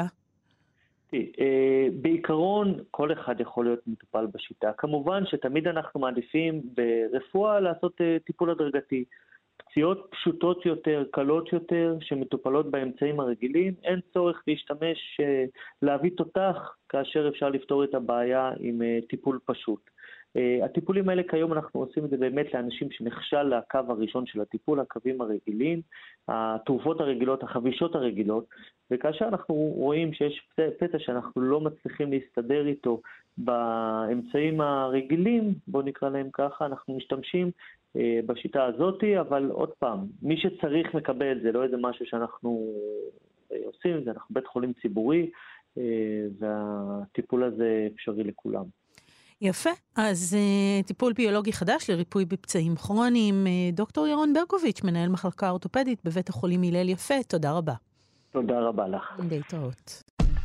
Speaker 5: בעיקרון כל אחד יכול להיות מטופל בשיטה. כמובן שתמיד אנחנו מעדיפים ברפואה לעשות טיפול הדרגתי. פציעות פשוטות יותר, קלות יותר, שמטופלות באמצעים הרגילים, אין צורך להשתמש, להביא תותח, כאשר אפשר לפתור את הבעיה עם טיפול פשוט. הטיפולים האלה כיום אנחנו עושים את זה באמת לאנשים שנכשל לקו הראשון של הטיפול, הקווים הרגילים, התרופות הרגילות, החבישות הרגילות, וכאשר אנחנו רואים שיש פצע שאנחנו לא מצליחים להסתדר איתו באמצעים הרגילים, בוא נקרא להם ככה, אנחנו משתמשים בשיטה הזאת, אבל עוד פעם, מי שצריך מקבל, זה לא איזה משהו שאנחנו עושים, זה אנחנו בית חולים ציבורי, והטיפול הזה אפשרי לכולם.
Speaker 2: יפה, אז uh, טיפול ביולוגי חדש לריפוי בפצעים כרוניים, uh, דוקטור ירון ברקוביץ', מנהל מחלקה אורתופדית בבית החולים הלל יפה, תודה רבה.
Speaker 5: תודה רבה לך.
Speaker 2: להתראות.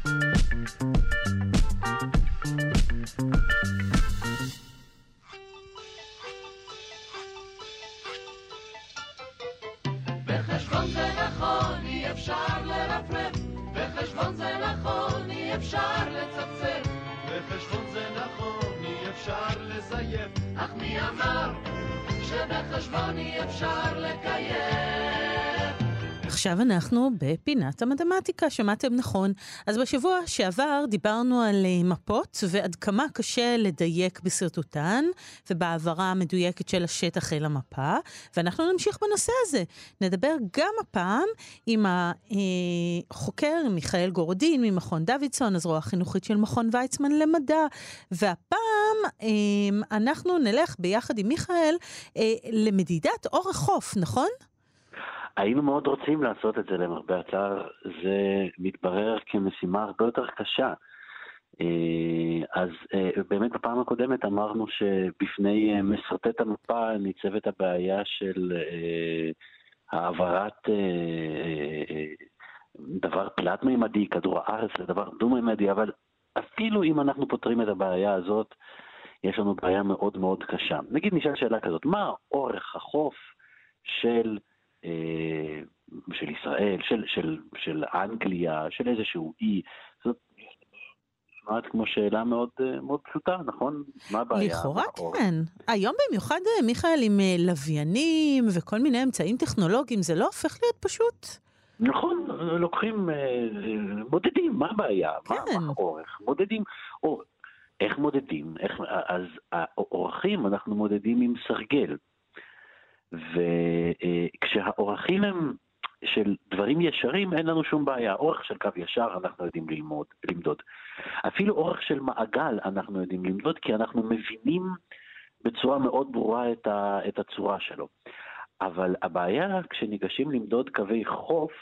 Speaker 6: בחשבון זה נכון, אי אפשר לרפרף, בחשבון זה נכון, אי אפשר לצפצף, בחשבון זה נכון, אפשר לזייף, אך מי אמר שבחשבון אי אפשר לקיים?
Speaker 2: עכשיו אנחנו בפינת המתמטיקה, שמעתם נכון. אז בשבוע שעבר דיברנו על מפות ועד כמה קשה לדייק בסרטוטן ובעברה המדויקת של השטח אל המפה, ואנחנו נמשיך בנושא הזה. נדבר גם הפעם עם החוקר מיכאל גורדין ממכון דוידסון, הזרוע החינוכית של מכון ויצמן למדע, והפעם אנחנו נלך ביחד עם מיכאל למדידת אורך חוף, נכון?
Speaker 7: היינו מאוד רוצים לעשות את זה למרבה הצער, זה מתברר כמשימה הרבה יותר קשה. אז באמת בפעם הקודמת אמרנו שבפני מסרטט המפה ניצבת הבעיה של העברת דבר תלת מימדי, כדור הארץ לדבר דו מימדי, אבל אפילו אם אנחנו פותרים את הבעיה הזאת, יש לנו בעיה מאוד מאוד קשה. נגיד נשאל שאלה כזאת, מה אורך החוף של, אה, של ישראל, של, של, של אנגליה, של איזשהו אי? זאת נשמעת כמו שאלה מאוד, מאוד פשוטה, נכון? מה הבעיה?
Speaker 2: לכאורה כן. היום במיוחד, מיכאל, עם לוויינים וכל מיני אמצעים טכנולוגיים, זה לא הופך להיות פשוט?
Speaker 7: נכון, לוקחים, מודדים, מה הבעיה?
Speaker 2: כן.
Speaker 7: מה האורך? מודדים, או איך מודדים? איך, אז האורכים אנחנו מודדים עם סרגל, וכשהאורכים הם של דברים ישרים, אין לנו שום בעיה. אורך של קו ישר אנחנו יודעים ללמוד, למדוד. אפילו אורך של מעגל אנחנו יודעים למדוד, כי אנחנו מבינים בצורה מאוד ברורה את, ה, את הצורה שלו. אבל הבעיה כשניגשים למדוד קווי חוף,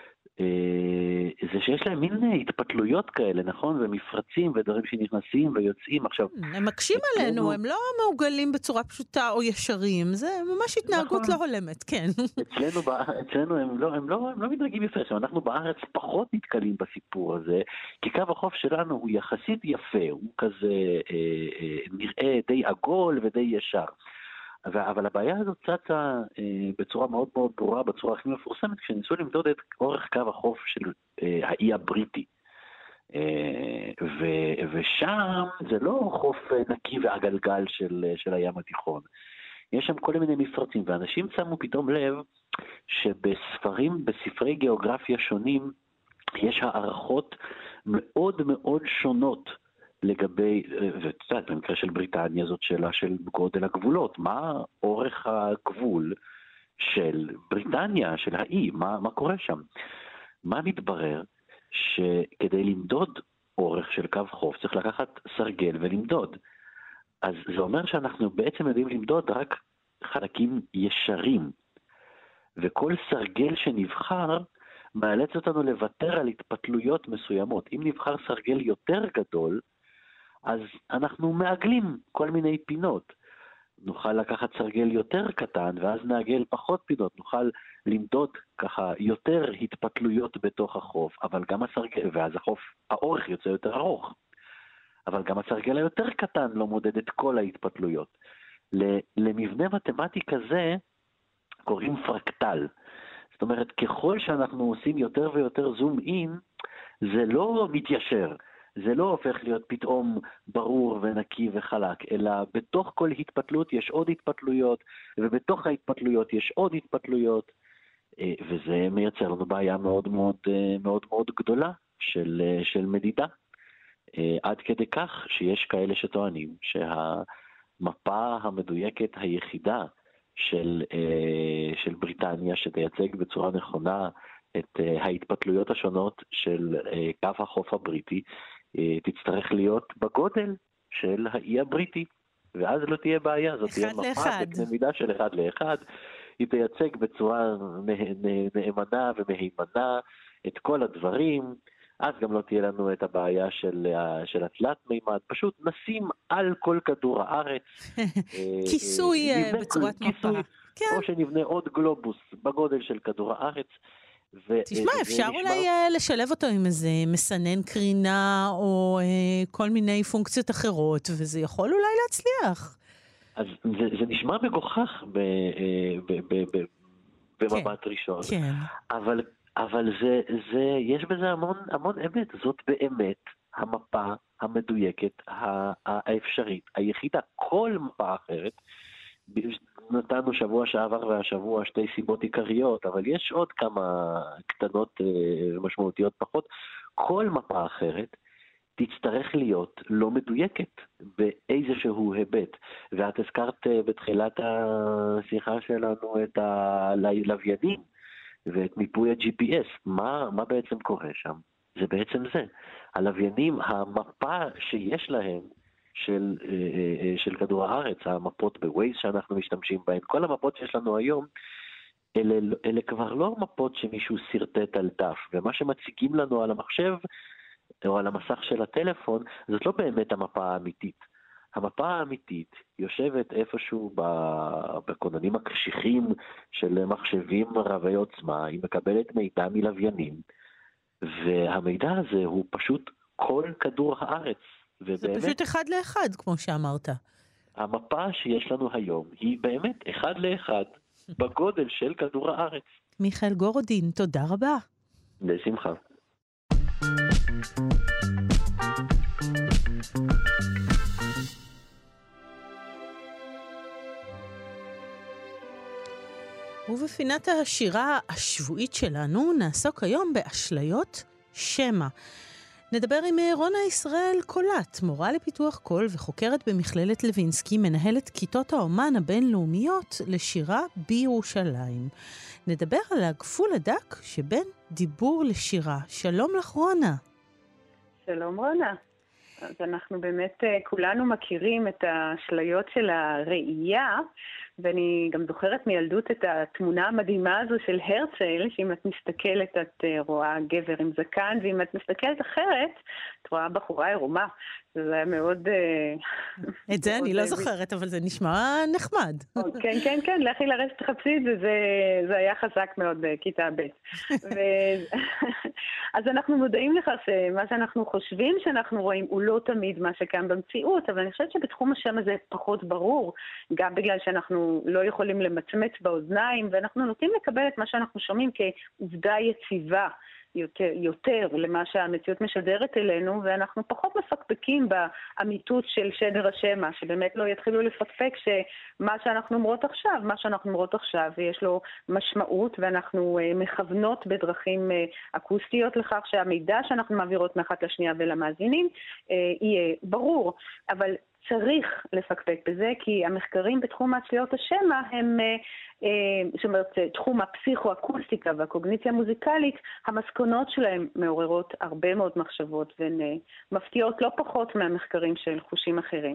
Speaker 7: זה שיש להם מין התפתלויות כאלה, נכון? ומפרצים ודברים שנכנסים ויוצאים. עכשיו,
Speaker 2: הם מקשים עלינו, הם לא מעוגלים בצורה פשוטה או ישרים, זה ממש התנהגות לא הולמת, כן. אצלנו,
Speaker 7: אצלנו הם לא, הם לא, הם לא מתנהגים יפה. אנחנו בארץ פחות נתקלים בסיפור הזה, כי קו החוף שלנו הוא יחסית יפה, הוא כזה נראה די עגול ודי ישר. אבל הבעיה הזאת צצה בצורה מאוד מאוד ברורה, בצורה הכי מפורסמת, כשניסו למדוד את אורך קו החוף של האי הבריטי. ושם זה לא חוף נקי ועגלגל של, של הים התיכון. יש שם כל מיני מפרצים, ואנשים שמו פתאום לב שבספרים, בספרי גיאוגרפיה שונים, יש הערכות מאוד מאוד שונות לגבי, וצאת, במקרה של בריטניה זאת שאלה של גודל הגבולות, מה אורך הגבול של בריטניה, של האי, מה, מה קורה שם? מה מתברר? שכדי למדוד אורך של קו חוף צריך לקחת סרגל ולמדוד. אז זה אומר שאנחנו בעצם יודעים למדוד רק חלקים ישרים, וכל סרגל שנבחר מאלץ אותנו לוותר על התפתלויות מסוימות. אם נבחר סרגל יותר גדול, אז אנחנו מעגלים כל מיני פינות. נוכל לקחת סרגל יותר קטן, ואז נעגל פחות פינות. נוכל למדוד ככה יותר התפתלויות בתוך החוף, אבל גם הסרגל, ואז החוף, האורך יוצא יותר ארוך. אבל גם הסרגל היותר קטן לא מודד את כל ההתפתלויות. למבנה מתמטי כזה קוראים פרקטל. זאת אומרת, ככל שאנחנו עושים יותר ויותר זום אין, זה לא מתיישר. זה לא הופך להיות פתאום ברור ונקי וחלק, אלא בתוך כל התפתלות יש עוד התפתלויות, ובתוך ההתפתלויות יש עוד התפתלויות, וזה מייצר לנו בעיה מאוד מאוד מאוד מאוד גדולה של, של מדידה. עד כדי כך שיש כאלה שטוענים שהמפה המדויקת היחידה של, של בריטניה שתייצג בצורה נכונה את ההתפתלויות השונות של קו החוף הבריטי, תצטרך להיות בגודל של האי הבריטי, ואז לא תהיה בעיה, זאת תהיה מפה בקנה מידה של אחד לאחד, היא תייצג בצורה נאמנה ומהימנה את כל הדברים, אז גם לא תהיה לנו את הבעיה של, של התלת מימד, פשוט נשים על כל כדור הארץ.
Speaker 2: כיסוי בצורת מפה.
Speaker 7: או שנבנה עוד גלובוס בגודל של כדור הארץ,
Speaker 2: תשמע, אפשר אולי לשלב אותו עם איזה מסנן קרינה או כל מיני פונקציות אחרות, וזה יכול אולי להצליח.
Speaker 7: אז זה נשמע מגוחך במבט ראשון, אבל יש בזה המון אמת. זאת באמת המפה המדויקת, האפשרית, היחידה. כל מפה אחרת, נתנו שבוע שעבר והשבוע שתי סיבות עיקריות, אבל יש עוד כמה קטנות משמעותיות פחות. כל מפה אחרת תצטרך להיות לא מדויקת באיזשהו היבט. ואת הזכרת בתחילת השיחה שלנו את הלוויינים ואת מיפוי ה-ג'י פי אס. מה, מה בעצם קורה שם? זה בעצם זה. הלוויינים, המפה שיש להם, של, של כדור הארץ, המפות בווייז שאנחנו משתמשים בהן, כל המפות שיש לנו היום, אלה, אלה כבר לא מפות שמישהו סרטט על דף, ומה שמציגים לנו על המחשב, או על המסך של הטלפון, זאת לא באמת המפה האמיתית. המפה האמיתית יושבת איפשהו בכוננים הקשיחים של מחשבים רבי עוצמה, היא מקבלת מידע מלוויינים, והמידע הזה הוא פשוט כל כדור הארץ. ובאמת,
Speaker 2: זה פשוט אחד לאחד, כמו שאמרת.
Speaker 7: המפה שיש לנו היום היא באמת אחד לאחד בגודל של כדור הארץ.
Speaker 2: מיכאל גורודין, תודה רבה.
Speaker 7: בשמחה.
Speaker 2: ובפינת השירה השבועית שלנו נעסוק היום באשליות שמע. נדבר עם רונה ישראל קולט, מורה לפיתוח קול וחוקרת במכללת לוינסקי, מנהלת כיתות האומן הבינלאומיות לשירה בירושלים. נדבר על הגבול הדק שבין דיבור לשירה. שלום לך רונה.
Speaker 8: שלום רונה. אז אנחנו באמת כולנו מכירים את האשליות של הראייה, ואני גם זוכרת מילדות את התמונה המדהימה הזו של הרצל, שאם את מסתכלת את רואה גבר עם זקן, ואם את מסתכלת אחרת, את רואה בחורה עירומה. זה היה מאוד...
Speaker 2: את זה אני לא זוכרת, אבל זה נשמע נחמד.
Speaker 8: כן, כן, כן, לכי לרשת תחפשי את זה, זה היה חזק מאוד בכיתה ב'. אז אנחנו מודעים לכך שמה שאנחנו חושבים שאנחנו רואים הוא לא תמיד מה שקיים במציאות, אבל אני חושבת שבתחום השם הזה פחות ברור, גם בגלל שאנחנו לא יכולים למצמץ באוזניים, ואנחנו נוטים לקבל את מה שאנחנו שומעים כעובדה יציבה יותר, יותר למה שהמציאות משדרת אלינו, ואנחנו פחות מפקפקים באמיתות של שדר השמע, שבאמת לא יתחילו לפקפק שמה שאנחנו אומרות עכשיו, מה שאנחנו אומרות עכשיו, יש לו משמעות, ואנחנו מכוונות בדרכים אקוסטיות לכך שהמידע שאנחנו מעבירות מאחת לשנייה ולמאזינים יהיה ברור, אבל צריך לפקפק בזה, כי המחקרים בתחום האשליות השמע הם, זאת אומרת, תחום הפסיכואקוסטיקה והקוגניציה המוזיקלית, המסקנות שלהם מעוררות הרבה מאוד מחשבות, והן מפתיעות לא פחות מהמחקרים של חושים אחרים.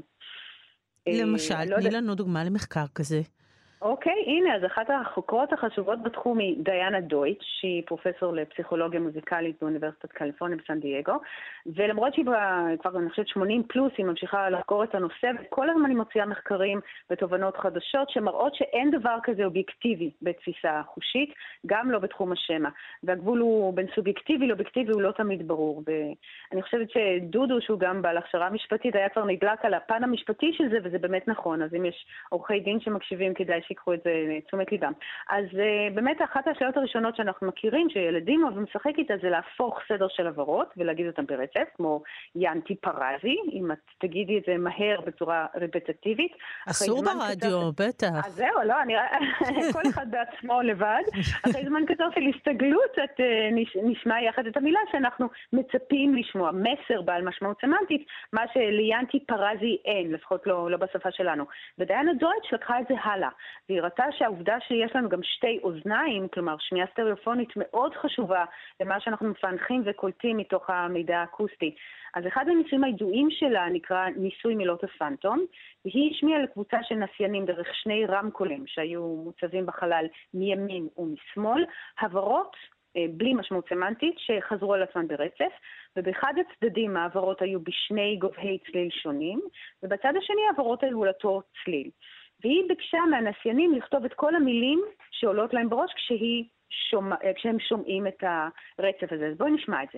Speaker 2: למשל, תני לא לנו דוגמה למחקר כזה.
Speaker 8: אוקיי, הנה, אז אחת החוקרות החשובות בתחום היא דיאנה דויטש, שהיא פרופסור לפסיכולוגיה מוזיקלית באוניברסיטת קליפורניה בסן דייגו, ולמרות שהיא כבר, אני חושבת, שמונים פלוס, היא ממשיכה לחקור את הנושא, וכל הזמן היא מוציאה מחקרים ותובנות חדשות, שמראות שאין דבר כזה אובייקטיבי בתפיסה חושית, גם לא בתחום השמע. והגבול הוא בין סובייקטיבי לאובייקטיבי, הוא לא תמיד ברור. ואני חושבת שדודו, שהוא גם בעל הכשרה משפטית, היה כבר נדלק על הפן המשפטי של זה, וזה באמת נכון. אז אם יש עורכי דין שמקשיבים, כדאי שיקחו את זה לתשומת ליבם. אז uh, באמת אחת האשליות הראשונות שאנחנו מכירים, שילדים אוהבים לשחק איתה, זה להפוך סדר של עברות ולהגיד אותם ברצף, כמו ינטי פרזי, אם את תגידי את זה מהר בצורה רפטטיבית.
Speaker 2: אסור ברדיו, קצר... בטח.
Speaker 8: אז זהו, לא, אני... כל אחד בעצמו לבד. אחרי זמן קצר של הסתגלות, את uh, נש... נשמע יחד את המילה שאנחנו מצפים לשמוע, מסר בעל משמעות סמנטית, מה שליינטי פרזי אין, לפחות לא, לא בשפה שלנו. ודיאנה דויטש לקחה את זה הלאה. והיא ראתה שהעובדה שיש לנו גם שתי אוזניים, כלומר שמיעה סטריאופונית מאוד חשובה למה שאנחנו מפענחים וקולטים מתוך המידע האקוסטי. אז אחד הניסויים הידועים שלה נקרא ניסוי מילות הפנטום, והיא השמיעה לקבוצה של נסיינים דרך שני רמקולים שהיו מוצבים בחלל מימין ומשמאל, הברות בלי משמעות סמנטית שחזרו על עצמן ברצף, ובאחד הצדדים העברות היו בשני גובהי צליל שונים, ובצד השני העברות היו על אותו צליל. והיא ביקשה מהנסיינים לכתוב את כל המילים שעולות להם בראש כשהיא שומע, כשהם שומעים את הרצף הזה. אז בואי נשמע את זה.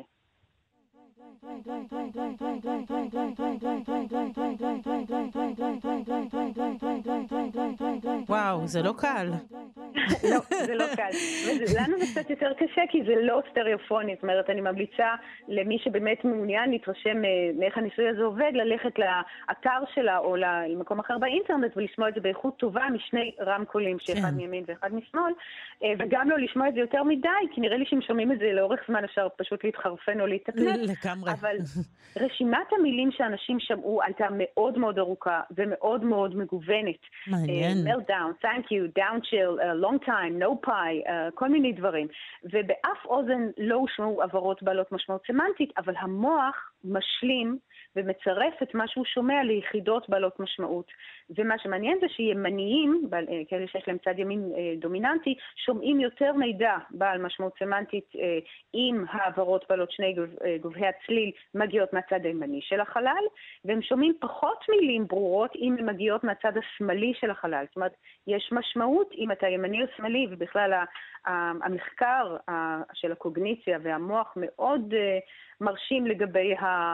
Speaker 2: וואו, זה לא קל.
Speaker 8: לא, זה לא קל. ולנו זה קצת יותר קשה, כי זה לא סטריאופוני. זאת אומרת, אני ממליצה למי שבאמת מעוניין להתרשם מאיך הניסוי הזה עובד, ללכת לאתר שלה או למקום אחר באינטרנט ולשמוע את זה באיכות טובה משני רמקולים, שאחד מימין ואחד משמאל, וגם לא לשמוע את זה יותר מדי, כי נראה לי שהם שומעים את זה לאורך זמן אפשר פשוט להתחרפן או להתקטנט.
Speaker 2: לגמרי.
Speaker 8: אבל רשימת המילים שאנשים שמעו הייתה מאוד מאוד ארוכה ומאוד מאוד מגוונת.
Speaker 2: מעניין.
Speaker 8: meltdown, thank you, down chill, uh, long time, no pie, uh, כל מיני דברים. ובאף אוזן לא הושמעו עברות בעלות משמעות סמנטית, אבל המוח משלים ומצרף את מה שהוא שומע ליחידות בעלות משמעות. ומה שמעניין זה שימניים, כאלה שיש להם צד ימין דומיננטי, שומעים יותר מידע בעל משמעות סמנטית אם העברות בעלות שני גובהי הצליל מגיעות מהצד הימני של החלל, והם שומעים פחות מילים ברורות אם הן מגיעות מהצד השמאלי של החלל. זאת אומרת, יש משמעות אם אתה ימני או שמאלי, ובכלל המחקר של הקוגניציה והמוח מאוד מרשים לגבי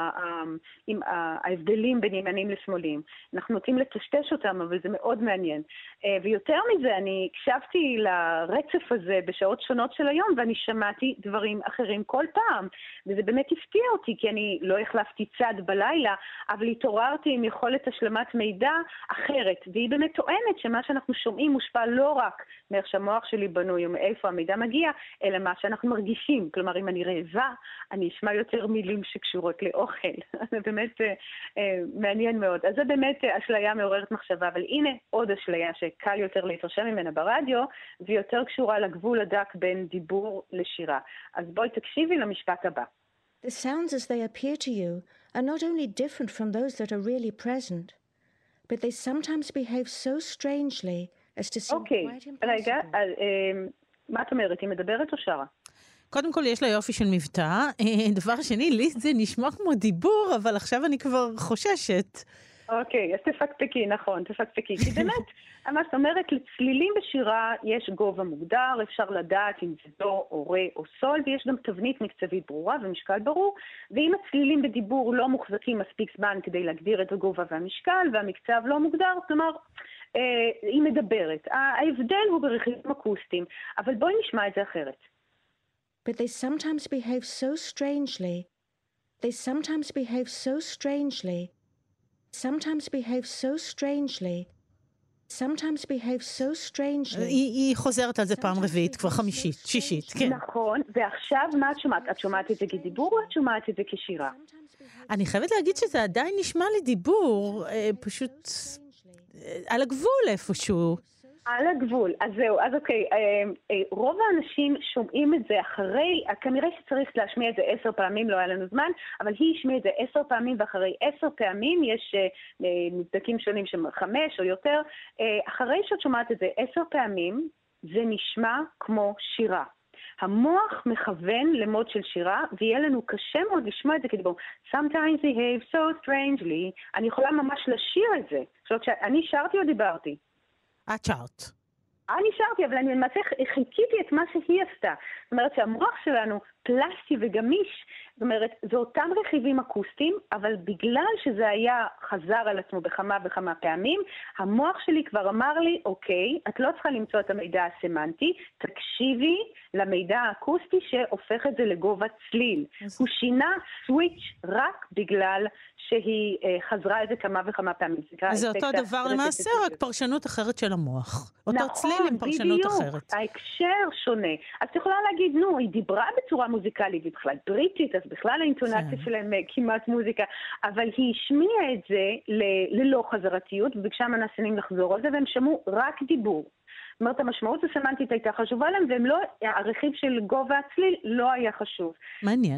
Speaker 8: ההבדלים בין ימנים לשמאלים. אנחנו נוטים לטשטש אותם, אבל זה מאוד מעניין. ויותר מזה, אני הקשבתי לרצף הזה בשעות שונות של היום, ואני שמעתי דברים אחרים כל פעם. וזה באמת הפתיע אותי, כי אני לא החלפתי צד בלילה, אבל התעוררתי עם יכולת השלמת מידע אחרת. והיא באמת טוענת שמה שאנחנו שומעים מושפע לא רק מאיך שהמוח שלי בנוי ומאיפה המידע מגיע, אלא מה שאנחנו מרגישים. כלומר, אם אני רעבה, אני אשמע יותר מילים שקשורות לאוכל. זה באמת אה, אה, מעניין מאוד. אז זה באמת אה, אשליה מעוררת מחשבה, אבל הנה עוד אשליה שקל יותר להתרשם ממנה ברדיו, ויותר קשורה לגבול הדק בין דיבור לשירה. אז בואי תקשיבי למשפט הבא.
Speaker 9: The sounds as they appear to you are not only different from those that are really present, but they sometimes behave so strangely as to seem
Speaker 8: okay.
Speaker 9: quite impossible.
Speaker 8: רגע, אז, אה, מה את אומרת? היא מדברת או שרה?
Speaker 2: קודם כל יש לה יופי של מבטא. דבר שני, לי זה נשמע כמו דיבור, אבל עכשיו אני כבר חוששת.
Speaker 8: אוקיי, אז תפקפקי, נכון, תפקפקי. כי באמת, מה זאת אומרת, לצלילים בשירה יש גובה מוגדר, אפשר לדעת אם זה דו או רה או סול, ויש גם תבנית מקצבית ברורה ומשקל ברור, ואם הצלילים בדיבור לא מוחזקים מספיק זמן כדי להגדיר את הגובה והמשקל, והמקצב לא מוגדר, כלומר, אה, היא מדברת. ההבדל הוא ברכיבים אקוסטיים, אבל בואי נשמע את זה אחרת.
Speaker 9: But they sometimes behave so strangely. They sometimes behave so strangely. Sometimes behave so strangely. Sometimes behave so strangely.
Speaker 2: היא חוזרת על זה פעם רביעית, כבר חמישית, שישית, כן.
Speaker 8: נכון, ועכשיו מה את שומעת? את שומעת את זה כדיבור או את שומעת את זה כשירה?
Speaker 2: אני חייבת להגיד שזה עדיין נשמע לי דיבור, פשוט על הגבול איפשהו.
Speaker 8: על הגבול, אז זהו, אז אוקיי, רוב האנשים שומעים את זה אחרי, כנראה שצריך להשמיע את זה עשר פעמים, לא היה לנו זמן, אבל היא השמיעה את זה עשר פעמים, ואחרי עשר פעמים יש מבדקים שונים של חמש או יותר, אחרי שאת שומעת את זה עשר פעמים, זה נשמע כמו שירה. המוח מכוון למוד של שירה, ויהיה לנו קשה מאוד לשמוע את זה כדיבור. Sometimes behave so strangely. אני יכולה ממש לשיר את זה. זאת אומרת, אני שרתי או דיברתי?
Speaker 2: את שרת.
Speaker 8: אני שרתי, אבל אני למעשה חיכיתי את מה שהיא עשתה. זאת אומרת שהמוח שלנו פלסטי וגמיש, זאת אומרת, זה אותם רכיבים אקוסטיים, אבל בגלל שזה היה חזר על עצמו בכמה וכמה פעמים, המוח שלי כבר אמר לי, אוקיי, את לא צריכה למצוא את המידע הסמנטי, תקשיבי למידע האקוסטי שהופך את זה לגובה צליל. הוא שינה סוויץ' רק בגלל שהיא חזרה את זה כמה וכמה פעמים.
Speaker 2: אז זה אותו דבר למעשה, רק פרשנות אחרת של המוח. אותו צליל עם פרשנות אחרת.
Speaker 8: נכון, בדיוק, ההקשר שונה. אז את יכולה להגיד, נו, היא דיברה בצורה מוזיקלית, היא בכלל בריטית, אז בכלל האינטונציה שלהם כמעט מוזיקה, אבל היא השמיעה את זה ללא חזרתיות, וביקשה מהנסנים לחזור על זה, והם שמעו רק דיבור. זאת אומרת, המשמעות הסמנטית הייתה חשובה להם, והם לא, הרכיב של גובה הצליל לא היה חשוב.
Speaker 2: מעניין.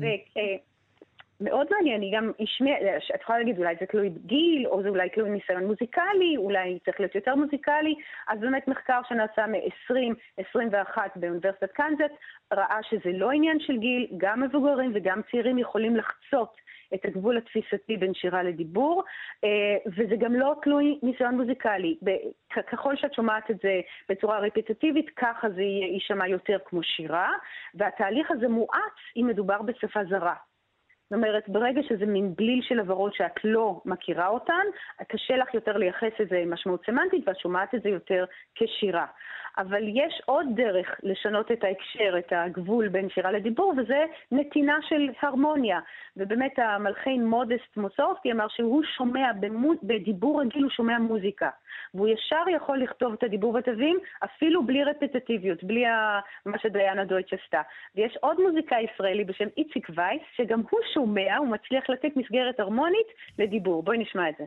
Speaker 8: מאוד מעניין, היא גם השמיעה, את יכולה להגיד, אולי זה תלוי גיל, או זה אולי תלוי ניסיון מוזיקלי, אולי צריך להיות יותר מוזיקלי, אז באמת מחקר שנעשה מ-עשרים עשרים ואחת באוניברסיטת קנזס, ראה שזה לא עניין של גיל, גם מבוגרים וגם צעירים יכולים לחצות את הגבול התפיסתי בין שירה לדיבור, וזה גם לא תלוי ניסיון מוזיקלי. ככל שאת שומעת את זה בצורה רפטטיבית, ככה זה יישמע יותר כמו שירה, והתהליך הזה מואץ אם מדובר בשפה זרה. זאת אומרת, ברגע שזה מין בליל של עברות שאת לא מכירה אותן, קשה לך יותר לייחס את זה משמעות סמנטית, ואת שומעת את זה יותר כשירה. אבל יש עוד דרך לשנות את ההקשר, את הגבול בין שירה לדיבור, וזה נתינה של הרמוניה. ובאמת המלחין מודסט מוסורסקי אמר שהוא שומע במוז... בדיבור רגיל, הוא שומע מוזיקה. והוא ישר יכול לכתוב את הדיבור בתווים, אפילו בלי רפטטיביות, בלי ה... מה שדיינה דויטש עשתה. ויש עוד מוזיקה ישראלי בשם איציק וייס, שגם הוא שומע, הוא מצליח לתת מסגרת הרמונית לדיבור. בואי נשמע את זה.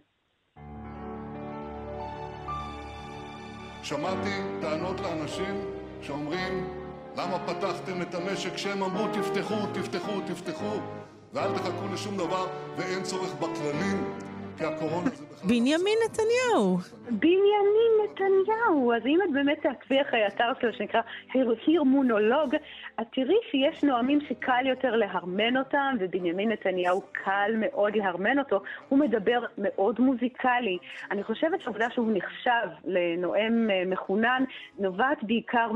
Speaker 10: שמעתי טענות לאנשים שאומרים, למה פתחתם את המשק, שהם אמרו תפתחו, תפתחו, תפתחו, ואל תחכו לשום דבר, ואין צורך בכללים. כי הקורונה זה בכלל...
Speaker 2: בנימין נתניהו.
Speaker 8: בנימין נתניהו. אז אם את באמת תעקבי אחרי האתר שלו שנקרא הירמונולוג, את תראי שיש נואמים שקל יותר להרמן אותם, ובנימין נתניהו קל מאוד להרמן אותו. הוא מדבר מאוד מוזיקלי. אני חושבת שהעובדה שהוא נחשב לנואם מחונן נובעת בעיקר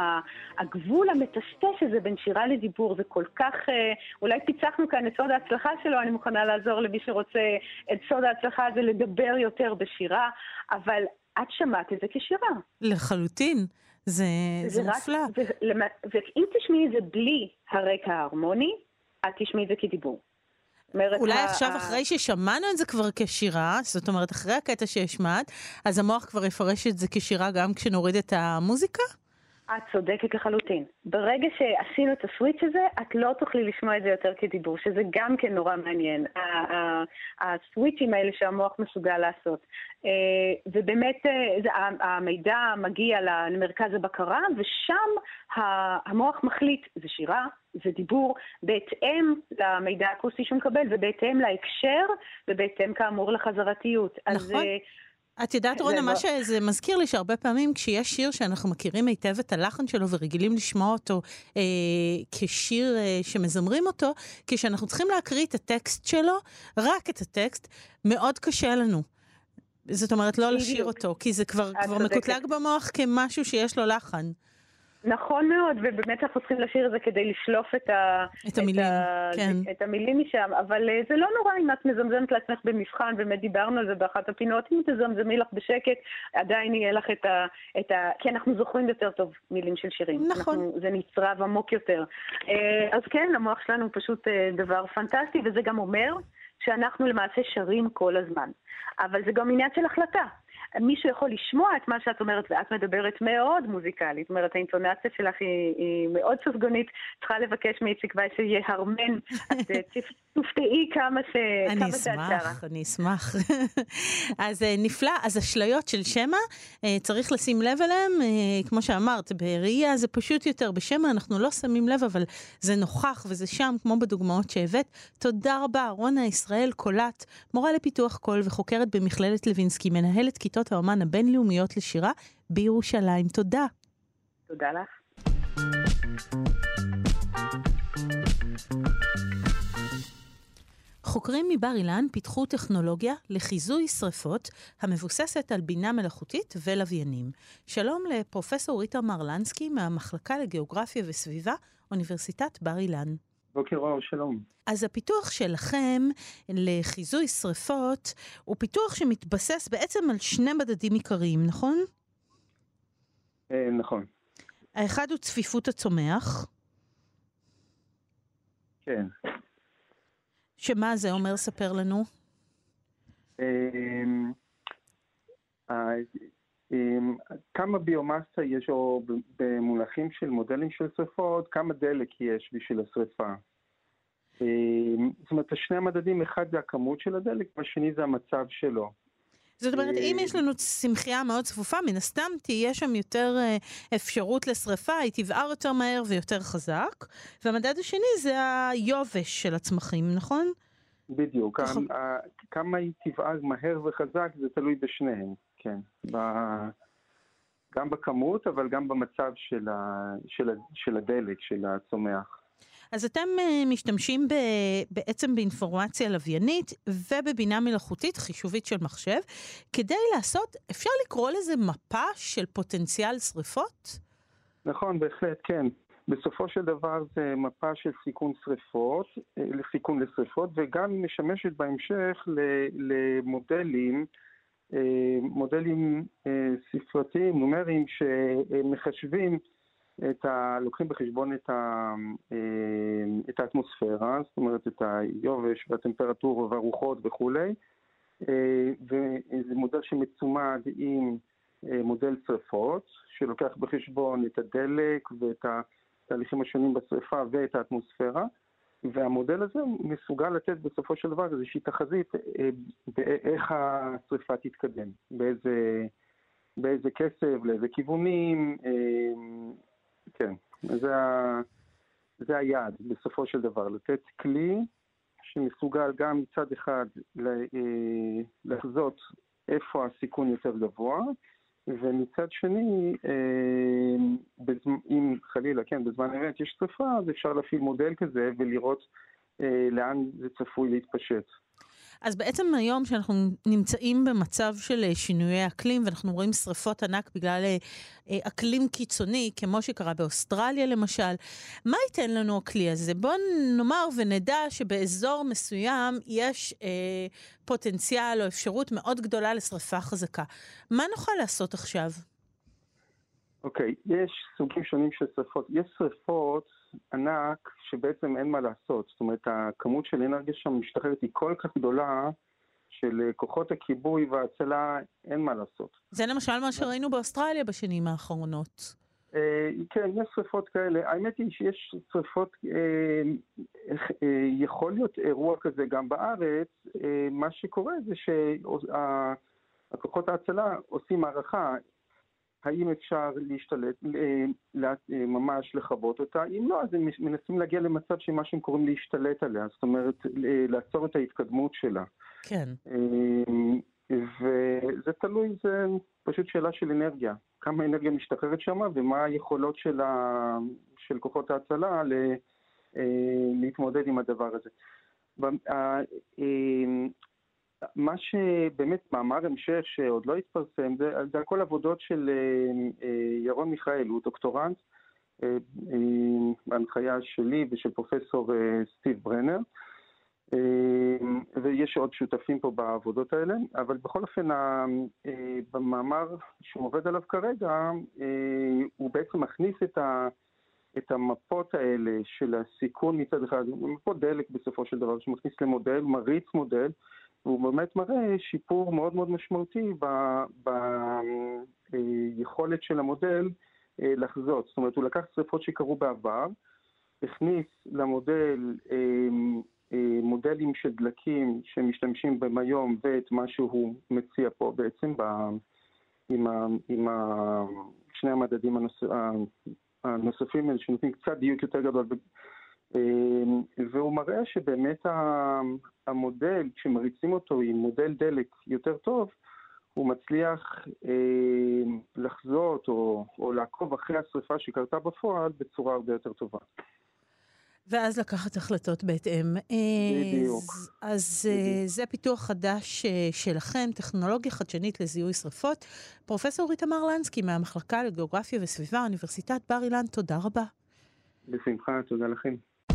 Speaker 8: מהגבול המטשטש הזה בין שירה לדיבור. זה כל כך, אולי פיצחנו כאן את סוד ההצלחה שלו, אני מוכנה לעזור למי שרוצה את סוד ההצלחה הזה לדבר יותר בשירה, אבל את שמעת את זה כשירה.
Speaker 2: לחלוטין, זה, זה, זה מופלא.
Speaker 8: ואם תשמעי את זה בלי הרקע ההרמוני, את תשמעי את זה כדיבור.
Speaker 2: אולי עכשיו אחרי ששמענו את זה כבר כשירה, זאת אומרת אחרי הקטע שהשמעת, אז המוח כבר יפרש את זה כשירה גם כשנוריד את המוזיקה?
Speaker 8: את צודקת לחלוטין. ברגע שעשינו את הסוויץ' הזה, את לא תוכלי לשמוע את זה יותר כדיבור, שזה גם כן נורא מעניין. הסוויצ'ים האלה שהמוח מסוגל לעשות. ובאמת המידע מגיע למרכז הבקרה, ושם המוח מחליט, זה שירה, זה דיבור, בהתאם למידע האקוסטי שהוא מקבל, ובהתאם להקשר, ובהתאם כאמור לחזרתיות.
Speaker 2: נכון. את יודעת רונה, מה שזה מזכיר לי שהרבה פעמים כשיש שיר שאנחנו מכירים היטב את הלחן שלו ורגילים לשמוע אותו אה, כשיר אה, שמזמרים אותו, כשאנחנו צריכים להקריא את הטקסט שלו, רק את הטקסט, מאוד קשה לנו. זאת אומרת לא לשיר אותו, כי זה כבר, כבר מקוטלג במוח כמשהו שיש לו לחן.
Speaker 8: נכון מאוד, ובאמת אנחנו צריכים לשיר את זה כדי לשלוף את, ה...
Speaker 2: את המילים, את ה... כן.
Speaker 8: את המילים משם, אבל זה לא נורא אם את מזמזמת לעצמך במבחן, באמת דיברנו על זה באחת הפינות, אם תזמזמי לך בשקט, עדיין יהיה לך את ה... את ה... כי אנחנו זוכרים יותר טוב מילים של שירים.
Speaker 2: נכון.
Speaker 8: אנחנו... זה נצרב עמוק יותר. אז כן, המוח שלנו הוא פשוט דבר פנטסטי, וזה גם אומר שאנחנו למעשה שרים כל הזמן. אבל זה גם עניין של החלטה. מישהו יכול לשמוע את מה שאת אומרת, ואת מדברת מאוד מוזיקלית. זאת אומרת, האינטונציה שלך היא, היא מאוד סופגונית. צריכה לבקש מאיציק וייס שיהיה הרמן. אז תופתעי כמה ש...
Speaker 2: אני אשמח, אני אשמח. אז נפלא. אז אשליות של שמע, צריך לשים לב אליהם. כמו שאמרת, בראייה זה פשוט יותר. בשמע אנחנו לא שמים לב, אבל זה נוכח וזה שם, כמו בדוגמאות שהבאת. תודה רבה, רונה ישראל קולט, מורה לפיתוח קול וחוקרת במכללת לוינסקי, מנהלת כיתות האומן הבינלאומיות לשירה בירושלים. תודה.
Speaker 8: תודה לך.
Speaker 2: חוקרים מבר אילן פיתחו טכנולוגיה לחיזוי שריפות המבוססת על בינה מלאכותית ולוויינים. שלום לפרופסור איתמר לנסקי מהמחלקה לגיאוגרפיה וסביבה, אוניברסיטת בר אילן.
Speaker 11: בוקר אור, שלום.
Speaker 2: אז הפיתוח שלכם לחיזוי שריפות הוא פיתוח שמתבסס בעצם על שני מדדים עיקריים, נכון?
Speaker 11: אה, נכון.
Speaker 2: האחד הוא צפיפות הצומח.
Speaker 11: כן.
Speaker 2: שמה זה אומר? ספר לנו.
Speaker 11: כמה ביומסה יש, או במונחים של מודלים של שריפות, כמה דלק יש בשביל השריפה. זאת אומרת, שני המדדים, אחד זה הכמות של הדלק, והשני זה המצב שלו.
Speaker 2: זאת אומרת, אם יש לנו צמחייה מאוד צפופה, מן הסתם תהיה שם יותר אפשרות לשריפה, היא תבער יותר מהר ויותר חזק, והמדד השני זה היובש של הצמחים, נכון?
Speaker 11: בדיוק, כמה היא תבער מהר וחזק, זה תלוי בשניהם, כן. גם בכמות, אבל גם במצב של הדלק, של הצומח.
Speaker 2: אז אתם משתמשים בעצם באינפורמציה לוויינית ובבינה מלאכותית, חישובית של מחשב, כדי לעשות, אפשר לקרוא לזה מפה של פוטנציאל שריפות?
Speaker 11: נכון, בהחלט, כן. בסופו של דבר זה מפה של סיכון שריפות, לסיכון לשריפות, וגם משמשת בהמשך למודלים, מודלים ספרתיים, נומריים, שמחשבים את ה... לוקחים בחשבון את, ה... את האטמוספירה, זאת אומרת את היובש והטמפרטורה והרוחות וכו'. וזה מודל שמצומד עם מודל שריפות, שלוקח בחשבון את הדלק ואת התהליכים השונים בשריפה ואת האטמוספירה, והמודל הזה מסוגל לתת בסופו של דבר איזושהי תחזית באיך השריפה תתקדם, באיזה, באיזה כסף, לאיזה כיוונים, כן, זה, ה, זה היעד בסופו של דבר, לתת כלי שמסוגל גם מצד אחד לחזות איפה הסיכון יותר גבוה, ומצד שני, אם חלילה, כן, בזמן אמת יש שריפה, אז אפשר להפעיל מודל כזה ולראות לאן זה צפוי להתפשט.
Speaker 2: אז בעצם היום שאנחנו נמצאים במצב של שינויי אקלים, ואנחנו רואים שריפות ענק בגלל אקלים קיצוני, כמו שקרה באוסטרליה למשל, מה ייתן לנו הכלי הזה? בואו נאמר ונדע שבאזור מסוים יש אה, פוטנציאל או אפשרות מאוד גדולה לשריפה חזקה. מה נוכל לעשות עכשיו?
Speaker 11: אוקיי, okay, יש סוגים שונים של שריפות. יש שריפות ענק שבעצם אין מה לעשות. זאת אומרת, הכמות של אנרגיה שם משתחררת היא כל כך גדולה, של כוחות הכיבוי וההצלה אין מה לעשות.
Speaker 2: זה למשל מה שראינו באוסטרליה בשנים האחרונות.
Speaker 11: כן, יש שריפות כאלה. האמת היא שיש שריפות, יכול להיות אירוע כזה גם בארץ. מה שקורה זה שהכוחות ההצלה עושים הערכה, האם אפשר להשתלט, ממש לחבות אותה. אם לא, אז הם מנסים להגיע למצב שמה שהם קוראים להשתלט עליה. זאת אומרת, לעצור את ההתקדמות שלה.
Speaker 2: כן.
Speaker 11: וזה תלוי, זה פשוט שאלה של אנרגיה. כמה אנרגיה משתחררת שם, ומה היכולות של, ה... של כוחות ההצלה ל... להתמודד עם הדבר הזה. מה שבאמת מאמר המשך שעוד לא התפרסם, זה, זה הכל עבודות של ירון מיכאל, הוא דוקטורנט, בהנחיה שלי ושל פרופסור סטיב ברנר, ויש עוד שותפים פה בעבודות האלה, אבל בכל אופן במאמר שהוא עובד עליו כרגע, הוא בעצם מכניס את, ה, את המפות האלה של הסיכון מצד אחד, מפות דלק בסופו של דבר, שמכניס למודל, מריץ מודל, והוא באמת מראה שיפור מאוד מאוד משמעותי ביכולת של המודל לחזות. זאת אומרת, הוא לקח שריפות שקרו בעבר, הכניס למודל מודלים של דלקים שמשתמשים בהם היום, ואת מה שהוא מציע פה בעצם עם, ה, עם ה, שני המדדים הנוספים, הנוספים האלה שנותנים קצת דיוק יותר גדול, והוא מראה שבאמת המודל, כשמריצים אותו עם מודל דלק יותר טוב, הוא מצליח לחזות או, או לעקוב אחרי השריפה שקרתה בפועל בצורה הרבה יותר טובה.
Speaker 2: ואז לקחת החלטות בהתאם.
Speaker 11: בדיוק.
Speaker 2: אז בדיוק. זה פיתוח חדש שלכם, טכנולוגיה חדשנית לזיהוי שריפות. פרופסור איתמר לנסקי מהמחלקה לגיאוגרפיה וסביבה, אוניברסיטת בר אילן, תודה רבה.
Speaker 11: בשמחה, תודה לכם.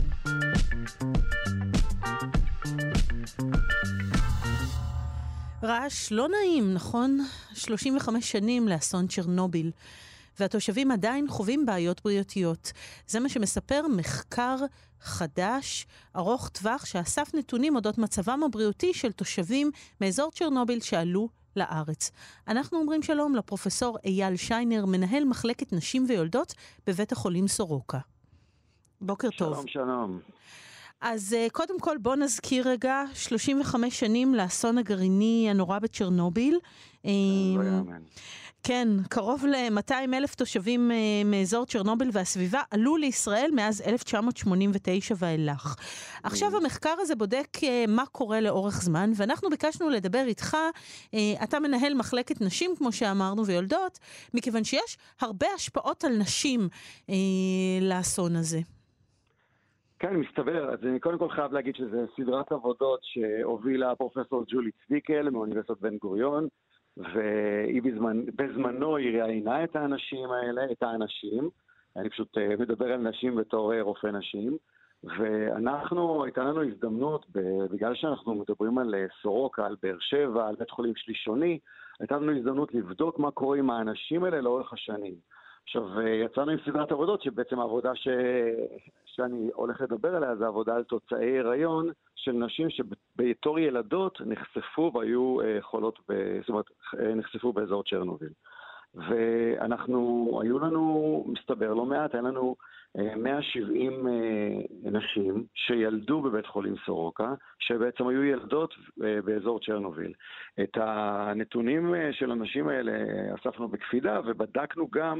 Speaker 2: רעש לא נעים, נכון? שלושים וחמש שנים לאסון צ'רנוביל. והתושבים עדיין חווים בעיות בריאותיות. זה מה שמספר מחקר חדש, ארוך טווח, שאסף נתונים אודות מצבם הבריאותי של תושבים מאזור צ'רנוביל שעלו לארץ. אנחנו אומרים שלום לפרופסור אייל שיינר, מנהל מחלקת נשים ויולדות בבית החולים סורוקה. בוקר טוב.
Speaker 12: שלום, שלום.
Speaker 2: אז קודם כל בוא נזכיר רגע, שלושים וחמש שנים לאסון הגרעיני הנורא בצ'רנוביל.
Speaker 12: לא יאמן.
Speaker 2: כן, קרוב ל-מאתיים אלף תושבים מאזור צ'רנוביל והסביבה עלו לישראל מאז אלף תשע מאות שמונים ותשע ואילך. עכשיו המחקר הזה בודק מה קורה לאורך זמן, ואנחנו ביקשנו לדבר איתך, אתה מנהל מחלקת נשים, כמו שאמרנו, ויולדות, מכיוון שיש הרבה השפעות על נשים לאסון הזה.
Speaker 12: כן, מסתבר. אז אני קודם כל חייב להגיד שזה סדרת עבודות שהובילה פרופסור ג'ולי צביקל מאוניברסיטת בן גוריון, והיא בזמן, בזמנו היא ראיינה את האנשים האלה, את האנשים, אני פשוט מדבר על נשים בתור רופא נשים, ואנחנו, הייתה לנו הזדמנות, בגלל שאנחנו מדברים על סורוקה, על באר שבע, על בית חולים שלישוני, הייתה לנו הזדמנות לבדוק מה קורה עם האנשים האלה לאורך השנים. עכשיו, יצאנו עם סדרת עבודות, שבעצם העבודה ש... שאני הולך לדבר עליה, זה עבודה על תוצאי הריון של נשים שבתור ילדות נחשפו והיו חולות, ב... זאת אומרת, נחשפו באזור צ'רנוביל. ואנחנו, היו לנו, מסתבר לא מעט, היה לנו מאה ושבעים נשים שילדו בבית חולים סורוקה, שבעצם היו ילדות באזור צ'רנוביל. את הנתונים של הנשים האלה אספנו בקפידה, ובדקנו גם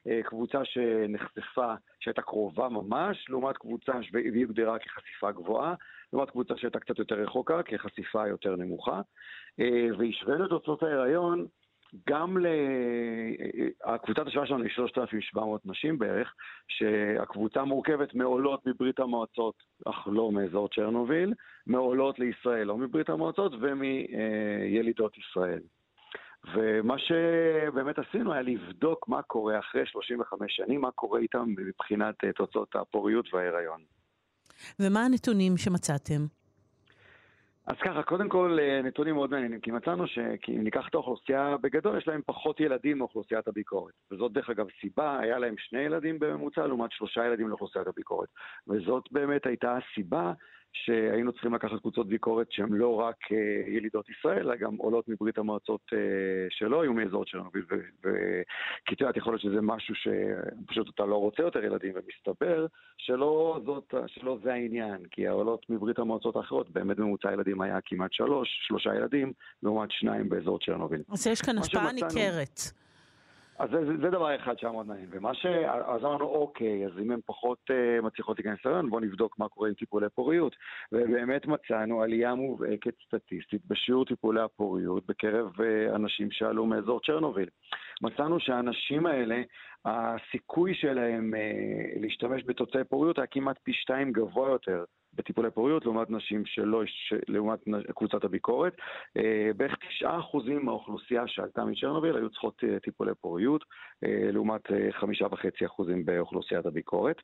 Speaker 12: קבוצה שנחשפה, שהייתה קרובה ממש, לעומת קבוצה שהיא הוגדרה כחשיפה גבוהה, לעומת קבוצה שהייתה קצת יותר רחוקה, כחשיפה יותר נמוכה. והשווינו את תוצאות ההיריון, גם לקבוצת השוואה שלנו היא שלושת אלפים ושבע מאות נשים בערך, שהקבוצה מורכבת מעולות מברית המועצות, אך לא מאזור צ'רנוביל, מעולות לישראל, לא מברית המועצות, ומילידות ישראל. ומה שבאמת עשינו היה לבדוק מה קורה אחרי שלושים וחמש שנים, מה קורה איתם מבחינת תוצאות הפוריות וההיריון.
Speaker 2: ומה הנתונים שמצאתם?
Speaker 12: אז ככה, קודם כל נתונים מאוד מעניינים, כי מצאנו שאם ניקח את האוכלוסייה בגדול, יש להם פחות ילדים מאוכלוסיית הביקורת. וזאת דרך אגב סיבה, היה להם שני ילדים בממוצע, לעומת שלושה ילדים לאוכלוסיית הביקורת. וזאת באמת הייתה הסיבה שהיינו צריכים לקחת קבוצות ביקורת שהן לא רק ילידות ישראל, אלא גם עולות מברית המועצות שלא היו מאזור צ'רנוביל, וכי תראה, יכול להיות שזה משהו שפשוט אתה לא רוצה יותר ילדים, ומסתבר שלא, זאת, שלא זה העניין, כי העולות מברית המועצות האחרות, באמת ממוצע ילדים היה כמעט שלוש, שלושה ילדים, לעומת שניים באזור צ'רנוביל.
Speaker 2: אז יש כאן השפעה ניכרת.
Speaker 12: אז זה, זה דבר אחד שהיה מאוד מעניין, ומה ש... אז אמרנו, אוקיי, אז אם הן פחות uh, מצליחות להיכנס להיריון, בואו נבדוק מה קורה עם טיפולי פוריות, ובאמת מצאנו עלייה מובהקת סטטיסטית בשיעור טיפולי הפוריות בקרב uh, אנשים שעלו מאזור צ'רנוביל. מצאנו שהאנשים האלה, הסיכוי שלהם uh, להשתמש בתוצאי פוריות היה כמעט פי שתיים גבוה יותר, בטיפולי פוריות, לעומת נשים שלא, לעומת קבוצת הביקורת. בערך תשעה אחוזים מהאוכלוסייה שעלתה מצ'רנוביל היו צריכות טיפולי פוריות, לעומת חמישה וחצי אחוזים באוכלוסיית הביקורת.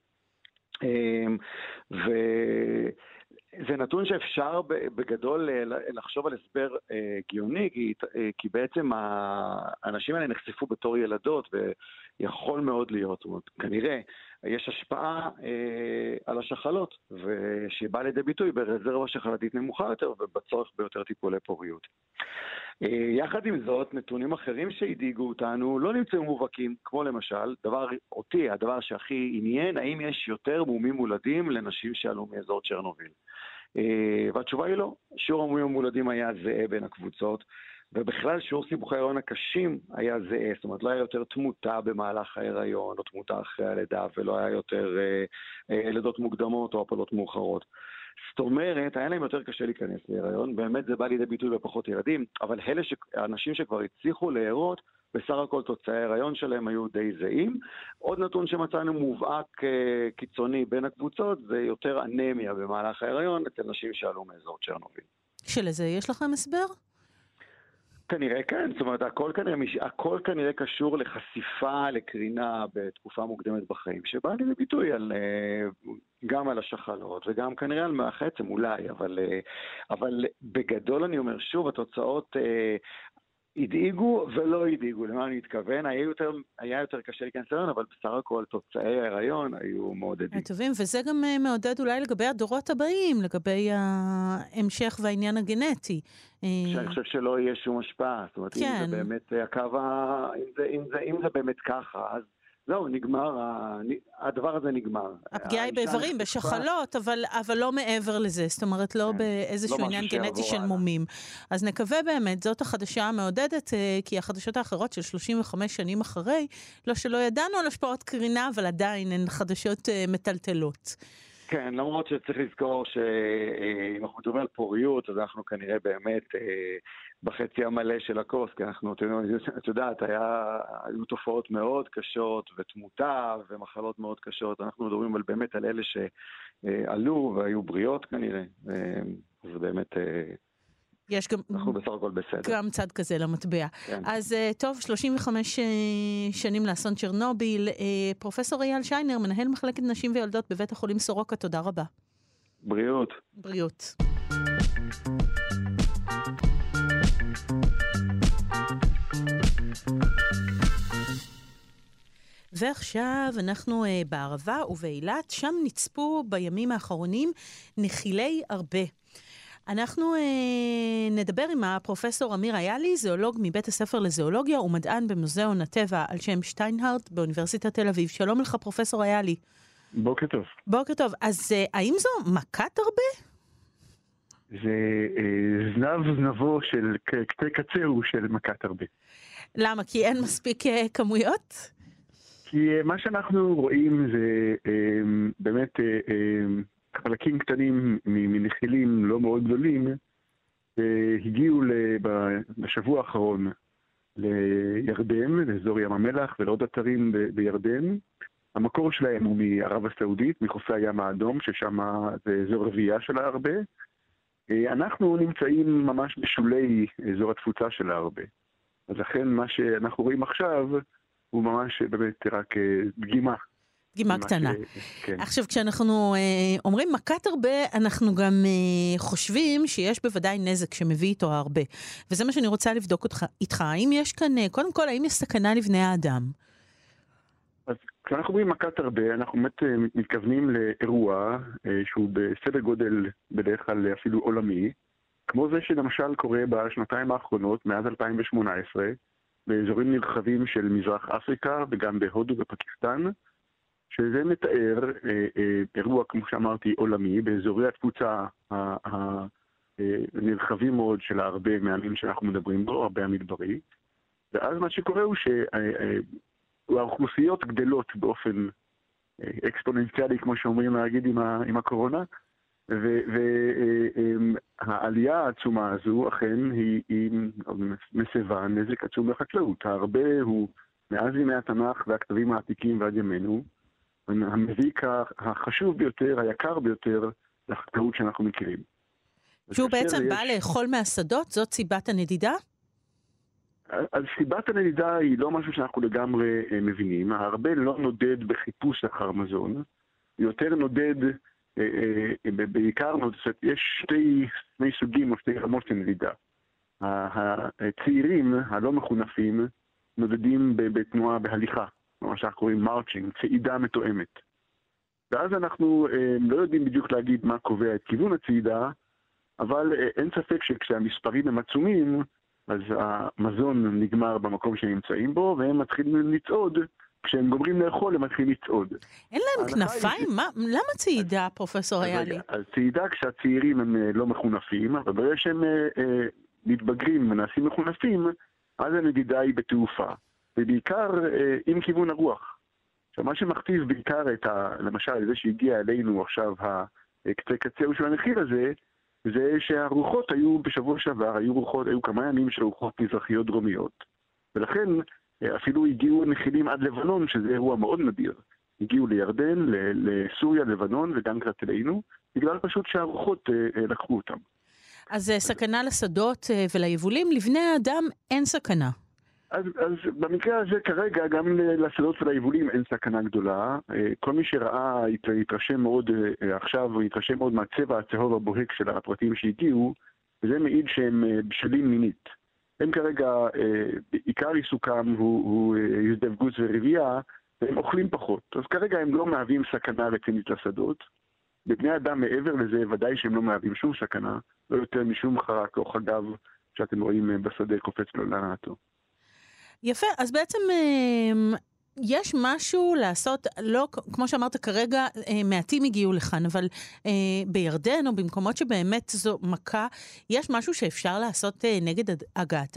Speaker 12: וזה נתון שאפשר בגדול לחשוב על הסבר גיוני, כי בעצם האנשים האלה נחשפו בתור ילדות, ויכול מאוד להיות, זאת אומרת, כנראה, יש השפעה אה, על השחלות, ושבא לידי ביטוי ברזרבה שחלתית נמוכה יותר, ובצורך ביותר טיפולי פוריות. אה, יחד עם זאת, נתונים אחרים שהדאיגו אותנו לא נמצאו מובהקים, כמו למשל, דבר אותי, הדבר שהכי עניין, האם יש יותר מומים מולדים לנשים שעלו מאזור צ'רנוביל. אה, והתשובה היא לא. שיעור המומים המולדים היה זהה בין הקבוצות, ובכלל שיעור סיבוכי ההיריון הקשים היה זהה, זאת אומרת לא היה יותר תמותה במהלך ההיריון או תמותה אחרי הלידה, ולא היה יותר אה, אה, לידות מוקדמות או הפלות מאוחרות. זאת אומרת, היה להם יותר קשה להיכנס להיריון, באמת זה בא לידי ביטוי בפחות ילדים, אבל אלה ש... האנשים שכבר הצליחו להירות, בסך הכל תוצאי ההיריון שלהם היו די זהים. עוד נתון שמצאנו מובהק אה, קיצוני בין הקבוצות, זה יותר אנמיה במהלך ההיריון אצל נשים שעלו מאזור צ'רנוביל.
Speaker 2: שלזה יש לכם הסבר?
Speaker 12: כנראה כן, זאת אומרת, הכל כנראה, הכל כנראה קשור לחשיפה, לקרינה בתקופה מוקדמת בחיים, שבא לי לביטוי על, גם על השחלות וגם כנראה על מח עצם אולי, אבל, אבל בגדול אני אומר שוב, התוצאות הדאיגו ולא הדאיגו, למה אני מתכוון, היה יותר, היה יותר קשה להיכנס להיריון, אבל בסך הכל תוצאי ההיריון היו מעודדים.
Speaker 2: טובים, וזה גם מעודד אולי לגבי הדורות הבאים, לגבי ההמשך והעניין הגנטי.
Speaker 12: שאני חושב שלא יהיה שום השפעה, זאת אומרת, אם זה באמת הקו, אם זה, אם זה, אם זה באמת ככה, אז זהו, נגמר, הדבר הזה נגמר.
Speaker 2: הפגיעה היא באיברים, בשחלות, אבל, אבל לא מעבר לזה, זאת אומרת, לא באיזשהו עניין גנטי של מומים. אז נקווה באמת, זאת החדשה המעודדת, כי החדשות האחרות של שלושים וחמש שנים אחרי, לא שלא ידענו על השפעות קרינה, אבל עדיין הן חדשות מטלטלות.
Speaker 12: כן, למרות שצריך לזכור שאם אנחנו מדברים על פוריות, אז אנחנו כנראה באמת בחצי המלא של הכוס, כי אנחנו, את יודעת, היה, היו תופעות מאוד קשות ותמותה ומחלות מאוד קשות. אנחנו מדברים על באמת על אלה שעלו והיו בריאות כנראה, אז באמת
Speaker 2: יש גם,
Speaker 12: אנחנו בסך הכל בסדר.
Speaker 2: גם צד כזה למטבע.
Speaker 12: כן.
Speaker 2: אז טוב, שלושים וחמש שנים לאסון צ'רנוביל. פרופסור אייל שיינר, מנהל מחלקת נשים וילדות בבית החולים סורוקה, תודה רבה.
Speaker 12: בריאות.
Speaker 2: בריאות. ועכשיו אנחנו uh, בערבה ובאילת, שם נצפו בימים האחרונים נחילי הרבה. אנחנו אה, נדבר עם הפרופסור אמיר איילי, זואולוג מבית הספר לזואולוגיה ומדען במוזיאון הטבע על שם שטיינהרט באוניברסיטת תל אביב. שלום לך פרופסור איילי.
Speaker 13: בוקר טוב.
Speaker 2: בוקר טוב. אז אה, האם זו מכת הרבה?
Speaker 13: זה אה, זנב זנבו של קצה קצהו של מכת הרבה.
Speaker 2: למה? כי אין מספיק אה, כמויות?
Speaker 13: כי מה שאנחנו רואים זה באמת חלקים קטנים מנחילים לא מאוד גדולים, הגיעו בשבוע האחרון לירדן, לאזור ים המלח ולעוד אתרים בירדן. המקור שלהם הוא מערב הסעודית, מחופי הים האדום, ששם זה אזור רבייה של ההרבה. אנחנו נמצאים ממש בשולי אזור התפוצה של ההרבה. אז לכן מה שאנחנו רואים עכשיו הוא ממש באמת רק דגימה.
Speaker 2: דגימה קטנה. ש... כן. עכשיו, כשאנחנו אה, אומרים מכת הרבה, אנחנו גם אה, חושבים שיש בוודאי נזק שמביא איתו הרבה. וזה מה שאני רוצה לבדוק אותך, איתך. האם יש כאן, קודם כל, האם יש סכנה לבני האדם?
Speaker 13: אז כשאנחנו אומרים מכת הרבה, אנחנו באמת מתכוונים לאירוע אה, שהוא בסדר גודל בדרך כלל אפילו עולמי, כמו זה שלמשל קורה בשנתיים האחרונות, מאז אלפיים ושמונה עשרה, באזורים נרחבים של מזרח אפריקה וגם בהודו ופקיסטן, שזה מתאר אה, אה, אירוע, כמו שאמרתי, עולמי, באזורי התפוצה הנרחבים מאוד של הרבה מהעמים שאנחנו מדברים בו, הרבה המדברי. ואז מה שקורה הוא שהאוכלוסיות גדלות באופן אה, אקספוננציאלי, כמו שאומרים להגיד עם, ה, עם הקורונה, והעלייה העצומה הזו אכן היא, היא מסבה נזק עצום לחקלאות. הרבה הוא מאז ימי התנ"ך והכתבים העתיקים ועד ימינו, המזיק החשוב ביותר, היקר ביותר לחקלאות שאנחנו מכירים.
Speaker 2: שהוא בעצם יש... בא לאכול מהשדות? זאת סיבת הנדידה?
Speaker 13: אז סיבת הנדידה היא לא משהו שאנחנו לגמרי מבינים. הרבה לא נודד בחיפוש אחר מזון, יותר נודד, בעיקר נודד, יש שתי, שני סוגים או שתי רמות של נדידה. הצעירים הלא מחונפים נודדים בתנועה, בהליכה. מה שאנחנו קוראים מרצ'ינג, צעידה מתואמת. ואז אנחנו אה, לא יודעים בדיוק להגיד מה קובע את כיוון הצעידה, אבל אה, אין ספק שכשהמספרים הם עצומים, אז המזון נגמר במקום שהם נמצאים בו, והם מתחילים לצעוד, כשהם גומרים לאכול הם מתחילים לצעוד.
Speaker 2: אין להם כנפיים? ש... מה, למה צעידה, פרופסור איילי?
Speaker 13: אז צעידה כשהצעירים הם אה, לא מחונפים, אבל ברגע שהם אה, אה, מתבגרים ונעשים מחונפים, אז הנדידה היא בתעופה. ובעיקר אה, עם כיוון הרוח. עכשיו, מה שמכתיב בעיקר את ה... למשל, זה שהגיע אלינו עכשיו הקצה קצהו של הנחיל הזה, זה שהרוחות היו בשבוע שעבר, היו רוחות, היו כמה ימים של רוחות מזרחיות דרומיות. ולכן אה, אפילו הגיעו נחילים עד לבנון, שזה אירוע מאוד נדיר. הגיעו לירדן, לסוריה, לבנון וגם קצת אלינו, בגלל פשוט שהרוחות אה, אה, לקחו אותם.
Speaker 2: אז אה, סכנה לשדות אה, וליבולים, לבני האדם אין סכנה.
Speaker 13: אז, אז במקרה הזה כרגע גם לשדות וליבולים אין סכנה גדולה. כל מי שראה יתרשם מאוד עכשיו, יתרשם מאוד מהצבע הצהוב הבוהק של הפרטים שהגיעו, וזה מעיד שהם בשלים מינית. הם כרגע, עיקר עיסוקם הוא, הוא יוזדב גוץ ורבייה, והם אוכלים פחות. אז כרגע הם לא מהווים סכנה רצינית לשדות. בבני אדם מעבר לזה ודאי שהם לא מהווים שום סכנה, לא יותר משום חרק או חגב שאתם רואים בשדה קופץ לו להנאתו.
Speaker 2: יפה, אז בעצם יש משהו לעשות, לא, כמו שאמרת כרגע, מעטים הגיעו לכאן, אבל בירדן או במקומות שבאמת זו מכה, יש משהו שאפשר לעשות נגד הגעתם?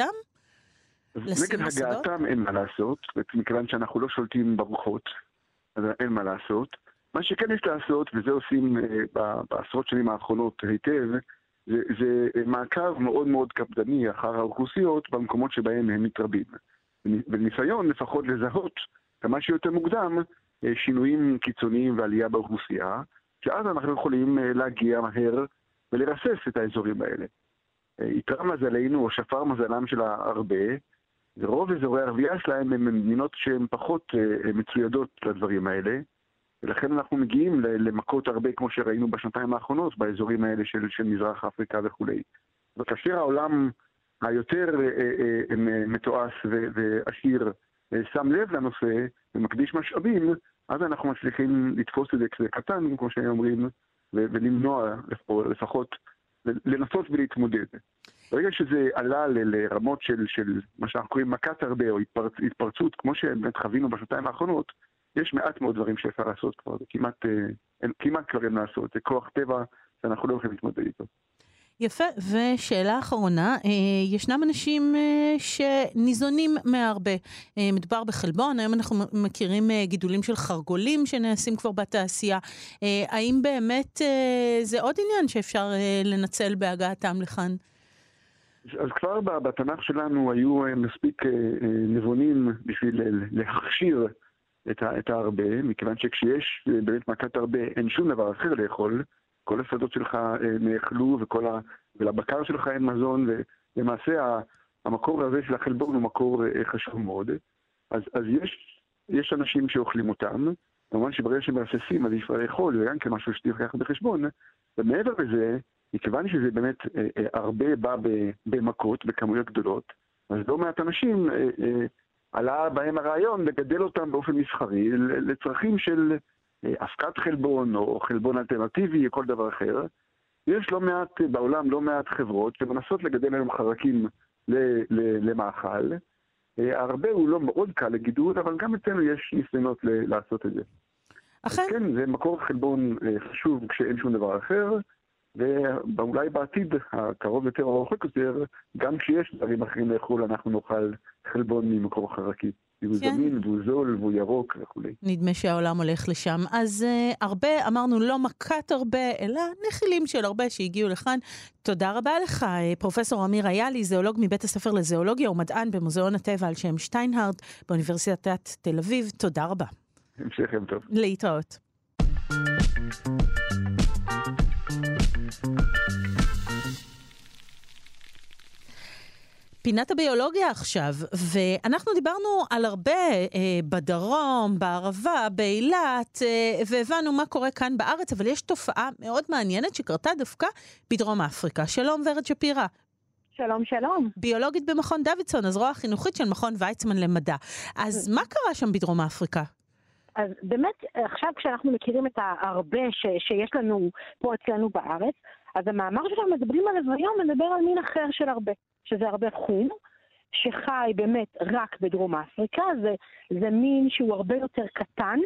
Speaker 13: נגד הגעתם אין מה לעשות, מכיוון שאנחנו לא שולטים ברוחות, אז אין מה לעשות. מה שכן יש לעשות, וזה עושים בעשרות שנים האחרונות היטב, זה, זה מעקב מאוד מאוד קפדני אחר האוכלוסיות במקומות שבהם הם מתרבים. וניסיון לפחות לזהות כמה שיותר מוקדם שינויים קיצוניים ועלייה באוכלוסייה, שאז אנחנו יכולים להגיע מהר ולרסס את האזורים האלה. יתר מזלנו או שפר מזלם של הרבה, ורוב אזורי הרבייה שלהם הם מדינות שהן פחות מצוידות לדברים האלה, ולכן אנחנו מגיעים למכות הרבה כמו שראינו בשנתיים האחרונות באזורים האלה של, של מזרח אפריקה וכו'. וכאשר העולם היותר מתועש ועשיר שם לב לנושא ומקדיש משאבים, אז אנחנו מצליחים לתפוס את זה כזה קטן, כמו שהם אומרים, ולמנוע לפחות, לנסות ולהתמודד. ברגע שזה עלה לרמות של, של מה שאנחנו קוראים מכת הרבה או התפרצ, התפרצות, כמו שבאמת חווינו בשנתיים האחרונות, יש מעט מאוד דברים שאפשר לעשות כבר, זה כמעט, כמעט כבר אין לעשות, זה כוח טבע שאנחנו לא יכולים להתמודד איתו.
Speaker 2: יפה, ושאלה אחרונה, ישנם אנשים שניזונים מהרבה. מדובר בחלבון, היום אנחנו מכירים גידולים של חרגולים שנעשים כבר בתעשייה. האם באמת זה עוד עניין שאפשר לנצל בהגעתם לכאן?
Speaker 13: אז כבר בתנ"ך שלנו היו מספיק נבונים בשביל להכשיר את ההרבה, מכיוון שכשיש באמת מכת הרבה אין שום דבר אחר לאכול, כל השדות שלך נאכלו וכל ה... ולבקר שלך אין מזון, ולמעשה המקור הזה של החלבון הוא מקור חשוב מאוד. אז, אז יש, יש אנשים שאוכלים אותם, כמובן שברגע שמרססים אז אי אפשר לאכול, וגם כמשהו שצריך לקחת בחשבון, ומעבר לזה, מכיוון שזה באמת הרבה בא במכות, בכמויות גדולות, אז לא מעט אנשים עלה בהם הרעיון לגדל אותם באופן מסחרי לצרכים של הפקת חלבון או חלבון אלטרנטיבי או כל דבר אחר. יש לא מעט, בעולם לא מעט חברות שמנסות לגדל היום חרקים למאכל. הרבה הוא לא מאוד קל לגידול, אבל גם אצלנו יש ניסיונות לעשות את זה.
Speaker 2: אחר?
Speaker 13: כן, זה מקור חלבון חשוב כשאין שום דבר אחר, ואולי בעתיד הקרוב יותר או רחוק יותר, גם כשיש דברים אחרים לאכול, אנחנו נאכל חלבון ממקור חרקי. הוא זמין והוא זול והוא ירוק וכו'.
Speaker 2: נדמה שהעולם הולך לשם. אז uh, הרבה, אמרנו לא מכת הרבה, אלא נחילים של הרבה שהגיעו לכאן. תודה רבה לך, פרופסור אמיר איילי, זואולוג מבית הספר לזואולוגיה ומדען במוזיאון הטבע על שם שטיינהרט באוניברסיטת תל אביב. תודה רבה.
Speaker 13: המשך יום טוב.
Speaker 2: להתראות. פינת הביולוגיה עכשיו, ואנחנו דיברנו על הרבה אה, בדרום, בערבה, באילת, אה, והבנו מה קורה כאן בארץ, אבל יש תופעה מאוד מעניינת שקרתה דווקא בדרום אפריקה. שלום ורד שפירא.
Speaker 14: שלום, שלום.
Speaker 2: ביולוגית במכון דוידסון, הזרוע החינוכית של מכון ויצמן למדע. אז מה קרה שם בדרום אפריקה?
Speaker 14: אז באמת, עכשיו כשאנחנו מכירים את הרבה ש, שיש לנו פה אצלנו בארץ, אז המאמר שלנו מדברים עליו היום מדבר על מין אחר של הרבה, שזה הרבה חום, שחי באמת רק בדרום אפריקה, זה, זה מין שהוא הרבה יותר קטן,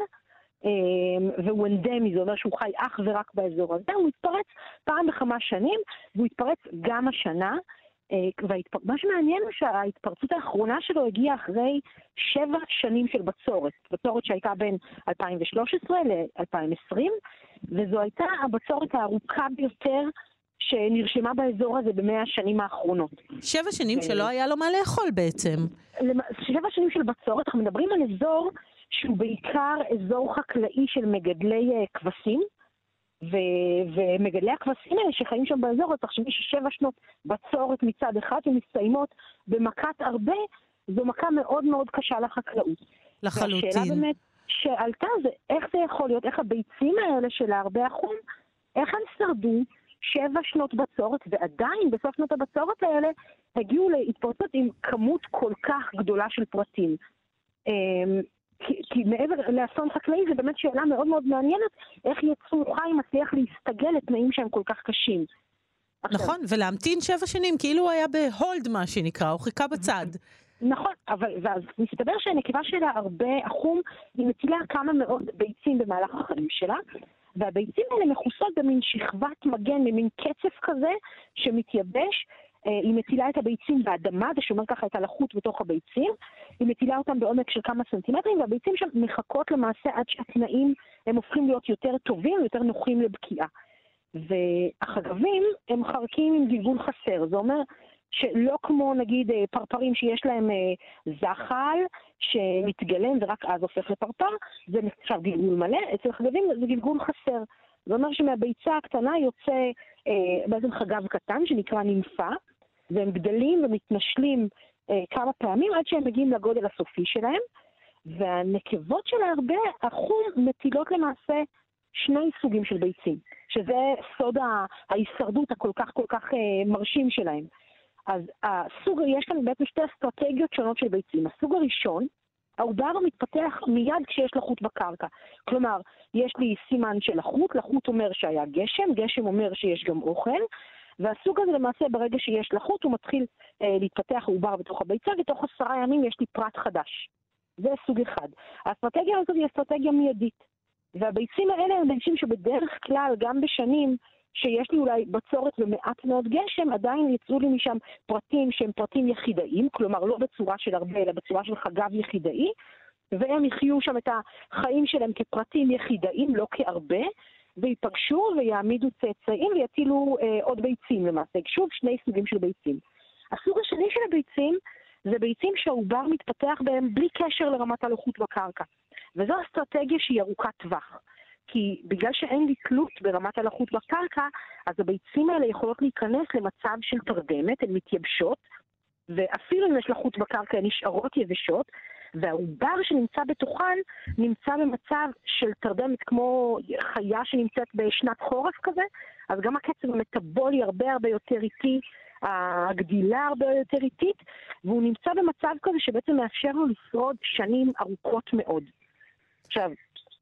Speaker 14: והוא אנדמי, זה אומר שהוא חי אך ורק באזור הזה, הוא מתפרץ פעם בכמה שנים, והוא התפרץ גם השנה, ומה שמעניין הוא שההתפרצות האחרונה שלו הגיעה אחרי שבע שנים של בצורת, בצורת שהייתה בין אלפיים ושלוש עשרה ל-אלפיים ועשרים, וזו הייתה הבצורת הארוכה ביותר שנרשמה באזור הזה במאה השנים האחרונות.
Speaker 2: שבע שנים שלא היה לו מה לאכול בעצם.
Speaker 14: שבע שנים של בצורת, אנחנו מדברים על אזור שהוא בעיקר אזור חקלאי של מגדלי כבשים, ו- ומגדלי הכבשים האלה שחיים שם באזור, אז תחשבי ששבע שנות בצורת מצד אחד ומסתיימות במכת הרבה, זו מכה מאוד מאוד קשה לחקלאות.
Speaker 2: לחלוטין.
Speaker 14: והשאלה באמת שעלתה זה איך זה יכול להיות, איך הביצים האלה של הרבה החום, איך הם שרדו שבע שנות בצורת, ועדיין בסוף שנות הבצורת האלה הגיעו להתפרצות עם כמות כל כך גדולה של פרטים. כי, כי מעבר לאסון חקלאי זה באמת שאלה מאוד מאוד מעניינת, איך יצור חי מצליח להסתגל לתנאים שהם כל כך קשים.
Speaker 2: נכון, עכשיו, ולהמתין שבע שנים, כאילו הוא היה בהולד מה שנקרא, הוא חיכה בצד.
Speaker 14: נכון, אבל ואז מסתבר שהנקבה שלה הרבה החום, היא מטילה כמה מאות ביצים במהלך החיים שלה, והביצים האלה מכוסות במין שכבת מגן, במין קצף כזה שמתייבש, היא מטילה את הביצים באדמה, זה שומר ככה את הלחות בתוך הביצים, היא מטילה אותם בעומק של כמה סנטימטרים, והביצים שם מחכות למעשה עד שהתנאים הם הופכים להיות יותר טובים, יותר נוחים לבקיעה. והחגבים הם חרקים עם גלגול חסר, זה אומר שלא כמו נגיד פרפרים שיש להם זחל שמתגלם ורק אז הופך לפרפר, זה נחשב גלגול מלא, אצל חגבים זה גלגול חסר. זה אומר שמהביצה הקטנה יוצא אה, בעצם חגב קטן שנקרא נימפה, והם גדלים ומתנשלים אה, כמה פעמים עד שהם מגיעים לגודל הסופי שלהם, והנקבות של הרבה החום מטילות למעשה שני סוגים של ביצים, שזה סוד ההישרדות הכל כך כל כך אה, מרשים שלהם. אז הסוג, יש כאן בעצם שתי אסטרטגיות שונות של ביצים. הסוג הראשון, העובר מתפתח מיד כשיש לחות בקרקע. כלומר, יש לי סימן של לחות, לחות אומר שהיה גשם, גשם אומר שיש גם אוכל, והסוג הזה למעשה ברגע שיש לחות הוא מתחיל אה, להתפתח העובר בתוך הביצה, ותוך עשרה ימים יש לי פרט חדש. זה סוג אחד. האסטרטגיה הזאת היא אסטרטגיה מיידית. והביצים האלה הם ביצים שבדרך כלל גם בשנים שיש לי אולי בצורת ומעט מאוד גשם, עדיין יצאו לי משם פרטים שהם פרטים יחידאיים, כלומר לא בצורה של הרבה, אלא בצורה של חגב יחידאי, והם יחיו שם את החיים שלהם כפרטים יחידאיים, לא כהרבה, ויפגשו ויעמידו צאצאים ויטילו אה, עוד ביצים למעשה. שוב, שני סוגים של ביצים. הסוג השני של הביצים זה ביצים שהעובר מתפתח בהם בלי קשר לרמת הלחות בקרקע. וזו אסטרטגיה שהיא ארוכת טווח. כי בגלל שאין לי תלות ברמת הלחות בקרקע, אז הביצים האלה יכולות להיכנס למצב של תרדמת, הן מתייבשות, ואפילו אם יש לחות בקרקע הן נשארות יבשות, והעובר שנמצא בתוכן נמצא במצב של תרדמת כמו חיה שנמצאת בשנת חורף כזה, אז גם הקצב המטאבולי הרבה הרבה יותר איטי, הגדילה הרבה יותר איטית, והוא נמצא במצב כזה שבעצם מאפשר לו לשרוד שנים ארוכות מאוד. עכשיו,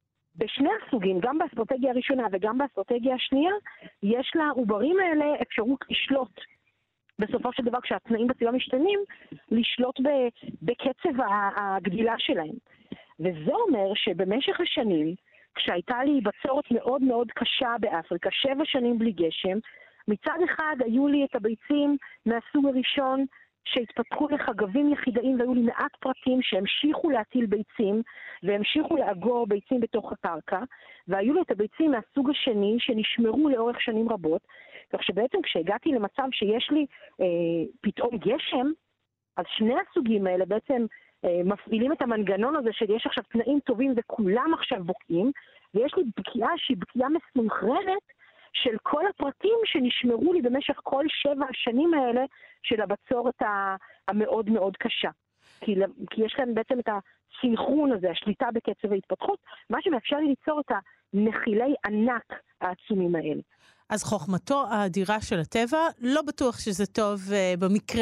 Speaker 14: בשני הסוגים, גם באסטרטגיה הראשונה וגם באסטרטגיה השנייה, יש לעוברים האלה אפשרות לשלוט בסופו של דבר, כשהתנאים בסביבה משתנים, לשלוט בקצב הגדילה שלהם. וזה אומר שבמשך השנים, כשהייתה לי בצורת מאוד מאוד קשה באפריקה, שבע שנים בלי גשם, מצד אחד היו לי את הביצים מהסוג הראשון, שהתפתחו לחגבים יחידאים, והיו לי מעט פרטים שהמשיכו להטיל ביצים, והמשיכו לאגור ביצים בתוך הקרקע, והיו לי את הביצים מהסוג השני, שנשמרו לאורך שנים רבות, כך שבעצם כשהגעתי למצב שיש לי אה, פתאום גשם, אז שני הסוגים האלה בעצם אה, מפעילים את המנגנון הזה, שיש עכשיו תנאים טובים וכולם עכשיו בוקעים, ויש לי בקיעה שהיא בקיעה מסונכרנת, של כל הפרטים שנשמרו לי במשך כל שבע השנים האלה של הבצורת המאוד מאוד קשה. כי, כי יש כאן בעצם את הסינכרון הזה, השליטה בקצב ההתפתחות, מה שמאפשר לי ליצור את הנחילי ענק העצומים האלה.
Speaker 2: אז חוכמתו האדירה של הטבע, לא בטוח שזה טוב uh, במקרה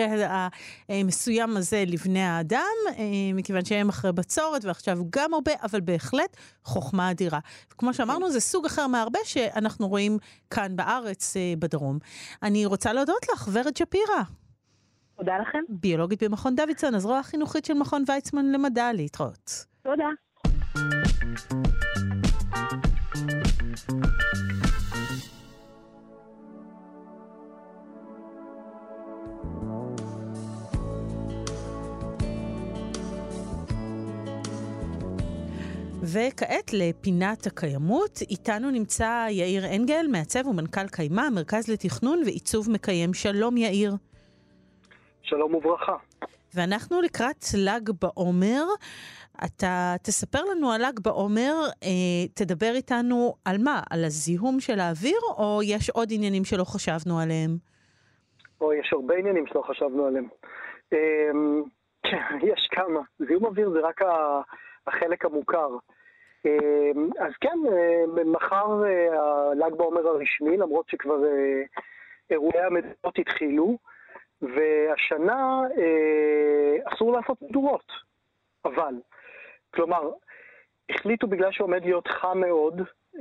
Speaker 2: המסוים הזה לבני האדם, uh, מכיוון שהם אחרי בצורת ועכשיו גם הרבה, אבל בהחלט חוכמה אדירה. כמו שאמרנו, זה סוג אחר מהרבה שאנחנו רואים כאן בארץ, uh, בדרום. אני רוצה להודות לך, ורד שפירא.
Speaker 14: תודה לכם.
Speaker 2: ביולוגית במכון דוידסון, הזרוע החינוכית של מכון ויצמן למדע, להתראות.
Speaker 14: תודה.
Speaker 2: וכעת לפינת הקיימות, איתנו נמצא יאיר אנגל, מעצב ומנכ"ל קיימה, מרכז לתכנון ועיצוב מקיים. שלום יאיר.
Speaker 15: שלום וברכה.
Speaker 2: ואנחנו לקראת ל"ג בעומר. אתה תספר לנו על ל"ג בעומר, אה, תדבר איתנו על מה? על הזיהום של האוויר, או יש עוד עניינים שלא חשבנו עליהם?
Speaker 15: או יש הרבה עניינים שלא חשבנו עליהם. אה, יש כמה. זיהום אוויר זה רק ה... החלק המוכר. אז כן, מחר הל"ג בעומר הרשמי, למרות שכבר אירועי המדורות התחילו, והשנה אסור לעשות מדורות. אבל, כלומר, החליטו בגלל שעומד להיות חם מאוד,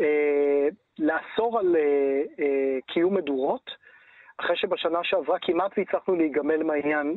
Speaker 15: לאסור על קיום מדורות, אחרי שבשנה שעברה כמעט והצלחנו להיגמל מהעניין,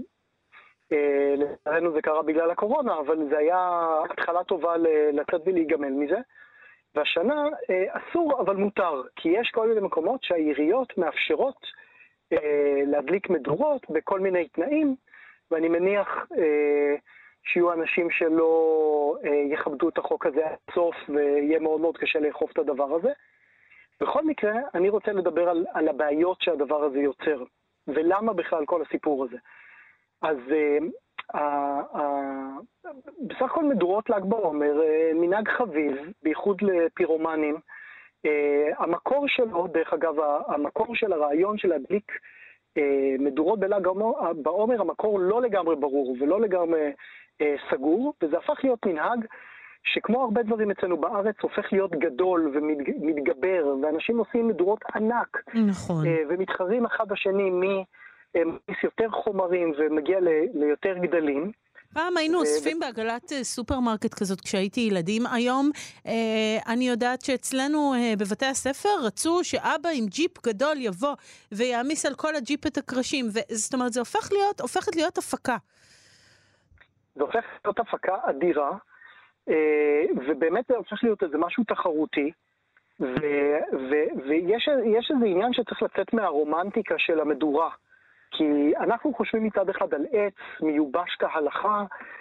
Speaker 15: לצערנו זה קרה בגלל הקורונה, אבל זה היה התחלה טובה לצאת ולהיגמל מזה. והשנה אסור אבל מותר, כי יש כל מיני מקומות שהעיריות מאפשרות להדליק מדורות בכל מיני תנאים, ואני מניח שיהיו אנשים שלא יכבדו את החוק הזה עד סוף, ויהיה מאוד מאוד קשה לאכוף את הדבר הזה. בכל מקרה, אני רוצה לדבר על, על הבעיות שהדבר הזה יוצר, ולמה בכלל כל הסיפור הזה. אז uh, uh, uh, בסך הכל מדורות ל"ג בעומר, uh, מנהג חביב, בייחוד לפירומנים, uh, המקור שלו, דרך אגב, המקור של הרעיון של להדליק uh, מדורות בל"ג בעומר, המקור לא לגמרי ברור ולא לגמרי uh, סגור, וזה הפך להיות מנהג שכמו הרבה דברים אצלנו בארץ, הופך להיות גדול ומתגבר, ואנשים עושים מדורות ענק,
Speaker 2: נכון.
Speaker 15: uh, ומתחרים אחד בשני מי... מגיס יותר חומרים ומגיע ליותר גדלים.
Speaker 2: פעם היינו אוספים בעגלת סופרמרקט כזאת כשהייתי ילדים. היום אני יודעת שאצלנו בבתי הספר רצו שאבא עם ג'יפ גדול יבוא ויעמיס על כל הג'יפ את הקרשים. זאת אומרת, זה הופך להיות, הופכת להיות הפקה.
Speaker 15: זה הופך להיות הפקה אדירה, ובאמת זה הופך להיות איזה משהו תחרותי. ויש איזה עניין שצריך לצאת מהרומנטיקה של המדורה. כי אנחנו חושבים מצד אחד על עץ מיובש כהלכה,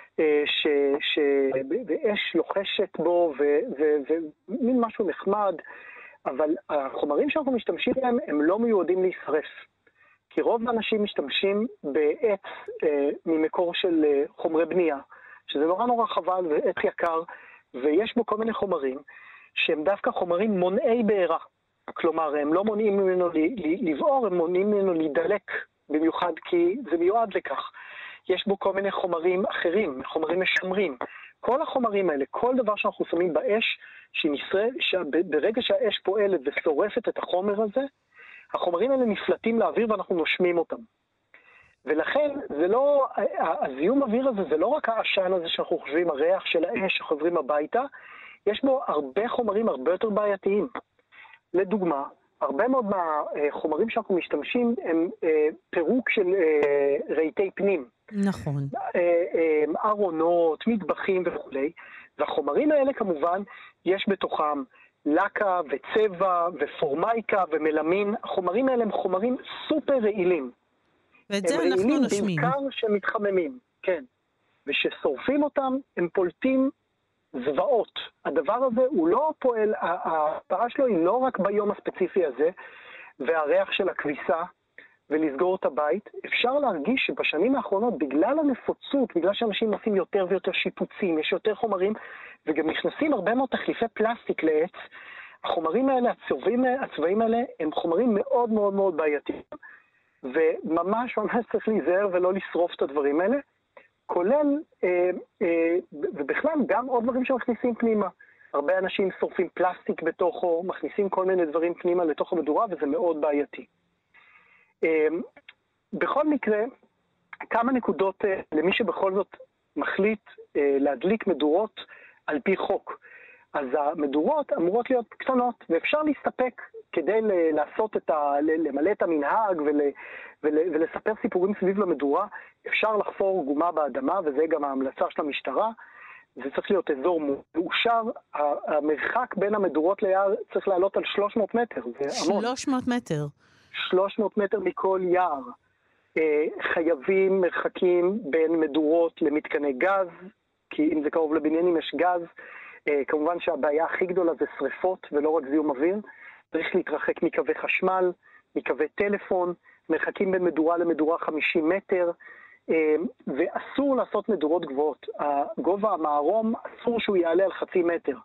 Speaker 15: שאש לוחשת בו, ומין משהו נחמד, אבל החומרים שאנחנו משתמשים בהם הם לא מיועדים להישרף. כי רוב האנשים משתמשים בעץ אה, ממקור של אה, חומרי בנייה, שזה נורא נורא חבל ועץ יקר, ויש בו כל מיני חומרים שהם דווקא חומרים מונעי בעירה. כלומר, הם לא מונעים ממנו לבעור, הם מונעים ממנו להידלק, במיוחד כי זה מיועד לכך. יש בו כל מיני חומרים אחרים, חומרים משמרים. כל החומרים האלה, כל דבר שאנחנו שמים באש, שנשרה, שברגע שהאש פועלת ושורפת את החומר הזה, החומרים האלה נפלטים לאוויר ואנחנו נושמים אותם. ולכן זה לא, הזיהום אוויר הזה זה לא רק העשן הזה שאנחנו חושבים, הריח של האש שחוזרים הביתה, יש בו הרבה חומרים הרבה יותר בעייתיים. לדוגמה, הרבה מאוד מהחומרים שאנחנו משתמשים הם פירוק של רהיטי פנים.
Speaker 2: נכון.
Speaker 15: ארונות, מטבחים וכו'. והחומרים האלה כמובן יש בתוכם לקה וצבע ופורמייקה ומלמין. החומרים האלה הם חומרים סופר רעילים.
Speaker 2: ואת זה אנחנו נושמים.
Speaker 15: הם רעילים בעיקר שמתחממים, כן. וששורפים אותם הם פולטים זוועות. הדבר הזה הוא לא פועל, ההשפעה שלו היא לא רק ביום הספציפי הזה, והריח של הכביסה, ולסגור את הבית. אפשר להרגיש שבשנים האחרונות, בגלל הנפוצות, בגלל שאנשים עושים יותר ויותר שיפוצים, יש יותר חומרים, וגם נכנסים הרבה מאוד תחליפי פלסטיק לעץ, החומרים האלה, הצבעים, הצבעים האלה, הם חומרים מאוד מאוד מאוד בעייתיים, וממש ממש צריך להיזהר ולא לשרוף את הדברים האלה, כולל, אה, אה, ובכלל גם עוד דברים שמכניסים פנימה. הרבה אנשים שורפים פלסטיק בתוכו, מכניסים כל מיני דברים פנימה לתוך המדורה, וזה מאוד בעייתי. אה, בכל מקרה, כמה נקודות אה, למי שבכל זאת מחליט אה, להדליק מדורות על פי חוק. אז המדורות אמורות להיות קטנות, ואפשר להסתפק כדי לעשות את ה, למלא את המנהג ול, ול, ולספר סיפורים סביב למדורה. אפשר לחפור גומה באדמה, וזה גם ההמלצה של המשטרה. זה צריך להיות אזור מאושר. המרחק בין המדורות ליער צריך לעלות על שלוש מאות מטר. זה המון.
Speaker 2: שלוש מאות מטר.
Speaker 15: שלוש מאות מטר מכל יער. חייבים מרחקים בין מדורות למתקני גז, כי אם זה קרוב לבניינים יש גז. כמובן שהבעיה הכי גדולה זה שריפות ולא רק זיהום אוויר. צריך להתרחק מקווי חשמל, מקווי טלפון, מרחקים בין מדורה למדורה חמישים מטר, ואסור לעשות מדורות גבוהות. הגובה המערום אסור שהוא יעלה על חצי מטר.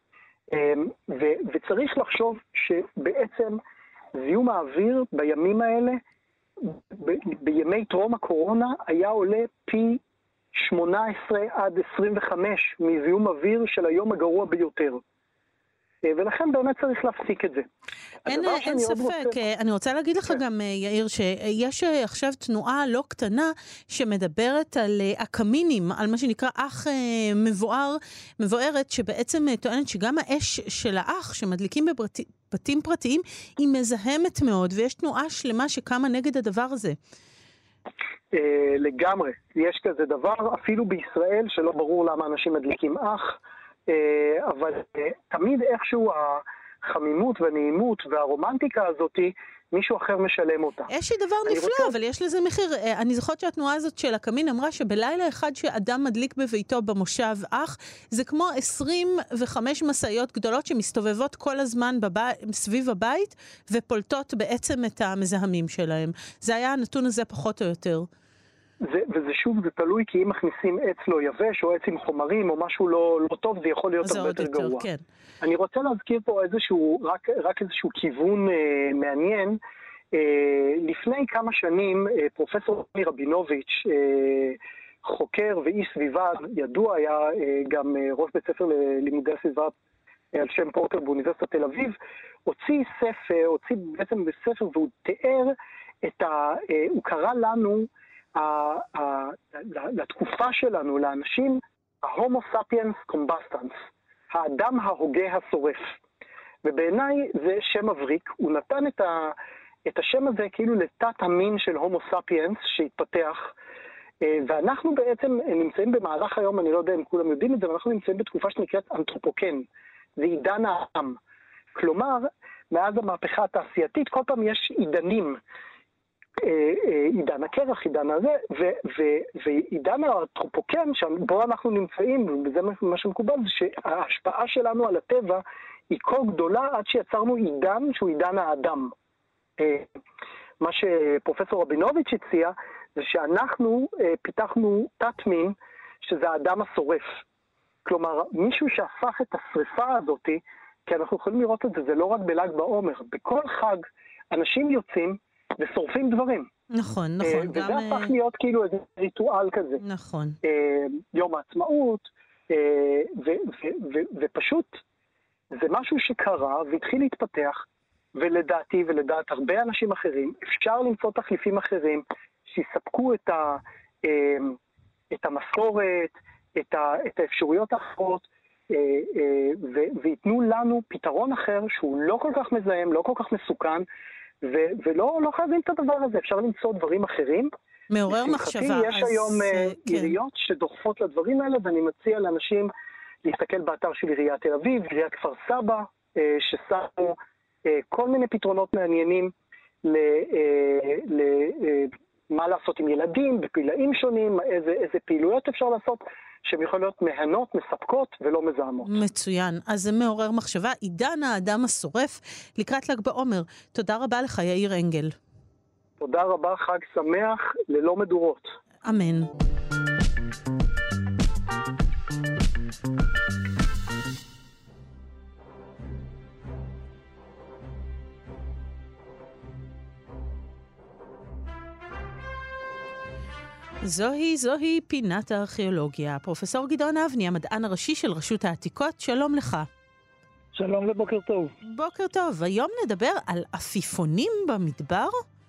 Speaker 15: וצריך לחשוב שבעצם זיהום האוויר בימים האלה, בימי טרום הקורונה, היה עולה פי שמונה עשרה עד עשרים וחמש מזיהום אוויר של היום הגרוע ביותר. ולכן באמת צריך להפסיק את זה.
Speaker 2: אין, אין ספק, רוצה... אני רוצה להגיד לך גם, יאיר, שיש עכשיו תנועה לא קטנה שמדברת על הקמינים, על מה שנקרא אח מבואר, מבוארת, שבעצם טוענת שגם האש של האח שמדליקים בבתים פרטיים, היא מזהמת מאוד, ויש תנועה שלמה שקמה נגד הדבר הזה.
Speaker 15: לגמרי, יש כזה דבר, אפילו בישראל, שלא ברור למה אנשים מדליקים אח, אבל תמיד איכשהו החמימות והנעימות והרומנטיקה הזאת, מישהו אחר משלם אותה.
Speaker 2: יש לי דבר נפלא, רוצה... אבל יש לזה מחיר. אני זוכרת שהתנועה הזאת של הקמין אמרה שבלילה אחד שאדם מדליק בביתו במושב אח, זה כמו עשרים וחמש מסעיות גדולות שמסתובבות כל הזמן בבית, סביב הבית, ופולטות בעצם את המזהמים שלהם. זה היה הנתון הזה פחות או יותר.
Speaker 15: זה, וזה שוב, זה תלוי, כי אם מכניסים עץ לא יבש, או עץ עם חומרים, או משהו לא, לא טוב, זה יכול להיות הרבה יותר גרוע.
Speaker 2: כן.
Speaker 15: אני רוצה להזכיר פה איזשהו, רק, רק איזשהו כיוון אה, מעניין. אה, לפני כמה שנים, אה, פרופסור אמיר רבינוביץ', אה, חוקר ואיש סביבה, ידוע, היה אה, גם אה, ראש בית ספר ללימודי הסביבה אה, על שם פורטר באוניברסיטת תל אביב, הוציא ספר, הוציא בעצם בספר, והוא תיאר את ה... אה, הוא קרא לנו, לתקופה שלנו, לאנשים, ההומו ספיאנס קומבסטנס, האדם ההוגה השורף. ובעיניי זה שם מבריק, הוא נתן את, ה, את השם הזה כאילו לתת המין של הומו ספיאנס שהתפתח, ואנחנו בעצם נמצאים במהלך היום, אני לא יודע אם כולם יודעים את זה, אבל אנחנו נמצאים בתקופה שנקראת אנתרופוקן, זה עידן העם. כלומר, מאז המהפכה התעשייתית, כל פעם יש עידנים. עידן הקרח, עידן הזה, ועידן האנתרופוקן, בו אנחנו נמצאים, וזה מה שמקובל, זה שההשפעה שלנו על הטבע היא כה גדולה עד שיצרנו עידן שהוא עידן האדם. מה שפרופסור רבינוביץ' הציע, זה שאנחנו פיתחנו תת מין, שזה האדם השורף. כלומר, מישהו שהפך את השריפה הזאת, כי אנחנו יכולים לראות את זה, זה לא רק בל"ג בעומר, בכל חג אנשים יוצאים ושורפים דברים.
Speaker 2: נכון, נכון.
Speaker 15: וזה גם... הפך להיות כאילו איזה ריטואל כזה.
Speaker 2: נכון.
Speaker 15: יום העצמאות, ו- ו- ו- ופשוט זה משהו שקרה והתחיל להתפתח, ולדעתי ולדעת הרבה אנשים אחרים, אפשר למצוא תחליפים אחרים שיספקו את, ה- את המסורת, את, ה- את האפשרויות האחרות, ו- ויתנו לנו פתרון אחר שהוא לא כל כך מזהם, לא כל כך מסוכן, ו- ולא לא חייבים את הדבר הזה, אפשר למצוא דברים אחרים.
Speaker 2: מעורר מחשבה.
Speaker 15: יש אז, היום uh, כן. עיריות שדוחפות לדברים האלה, ואני מציע לאנשים להסתכל באתר של עיריית תל אביב, עיריית כפר סבא, uh, ששמו uh, כל מיני פתרונות מעניינים ל, uh, ל, uh, מה לעשות עם ילדים, בפילאים שונים, איזה, איזה פעילויות אפשר לעשות, שהן יכולות להיות מהנות, מספקות ולא מזהמות.
Speaker 2: מצוין. אז זה מעורר מחשבה. עידן האדם השורף לקראת ל"ג בעומר. תודה רבה לך, יאיר אנגל.
Speaker 15: תודה רבה, חג שמח ללא מדורות.
Speaker 2: אמן. זוהי, זוהי פינת הארכיאולוגיה. פרופסור גדעון אבני, המדען הראשי של רשות העתיקות, שלום לך.
Speaker 16: שלום ובוקר טוב.
Speaker 2: בוקר טוב. היום נדבר על עפיפונים במדבר?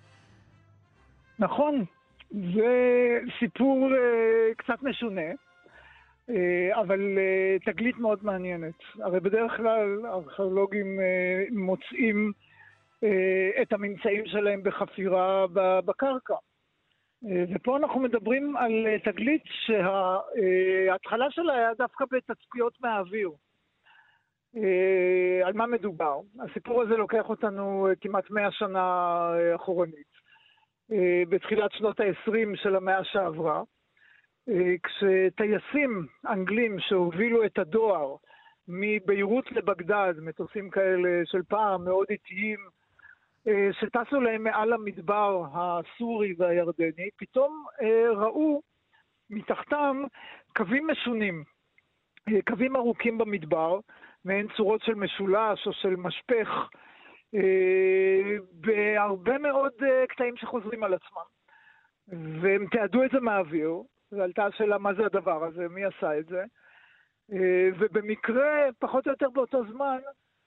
Speaker 16: נכון. זה סיפור uh, קצת משונה, uh, אבל uh, תגלית מאוד מעניינת. הרי בדרך כלל הארכיאולוגים uh, מוצאים uh, את הממצאים שלהם בחפירה בקרקע. ופה אנחנו מדברים על תגלית שההתחלה שלה היה דווקא בתצפיות מהאוויר. על מה מדובר? הסיפור הזה לוקח אותנו כמעט מאה שנה אחורנית. בתחילת שנות ה-עשרים של המאה שעברה, כשטייסים אנגלים שהובילו את הדואר מביירות לבגדד, מטוסים כאלה של פעם מאוד איטיים, שטסו להם מעל המדבר הסורי והירדני, פתאום ראו מתחתם קווים משונים, קווים ארוכים במדבר, מעין צורות של משולש או של משפך, בהרבה מאוד קטעים שחוזרים על עצמם. והם תיעדו את זה מהאוויר, ועלתה השאלה מה זה הדבר הזה, מי עשה את זה, ובמקרה, פחות או יותר באותו זמן,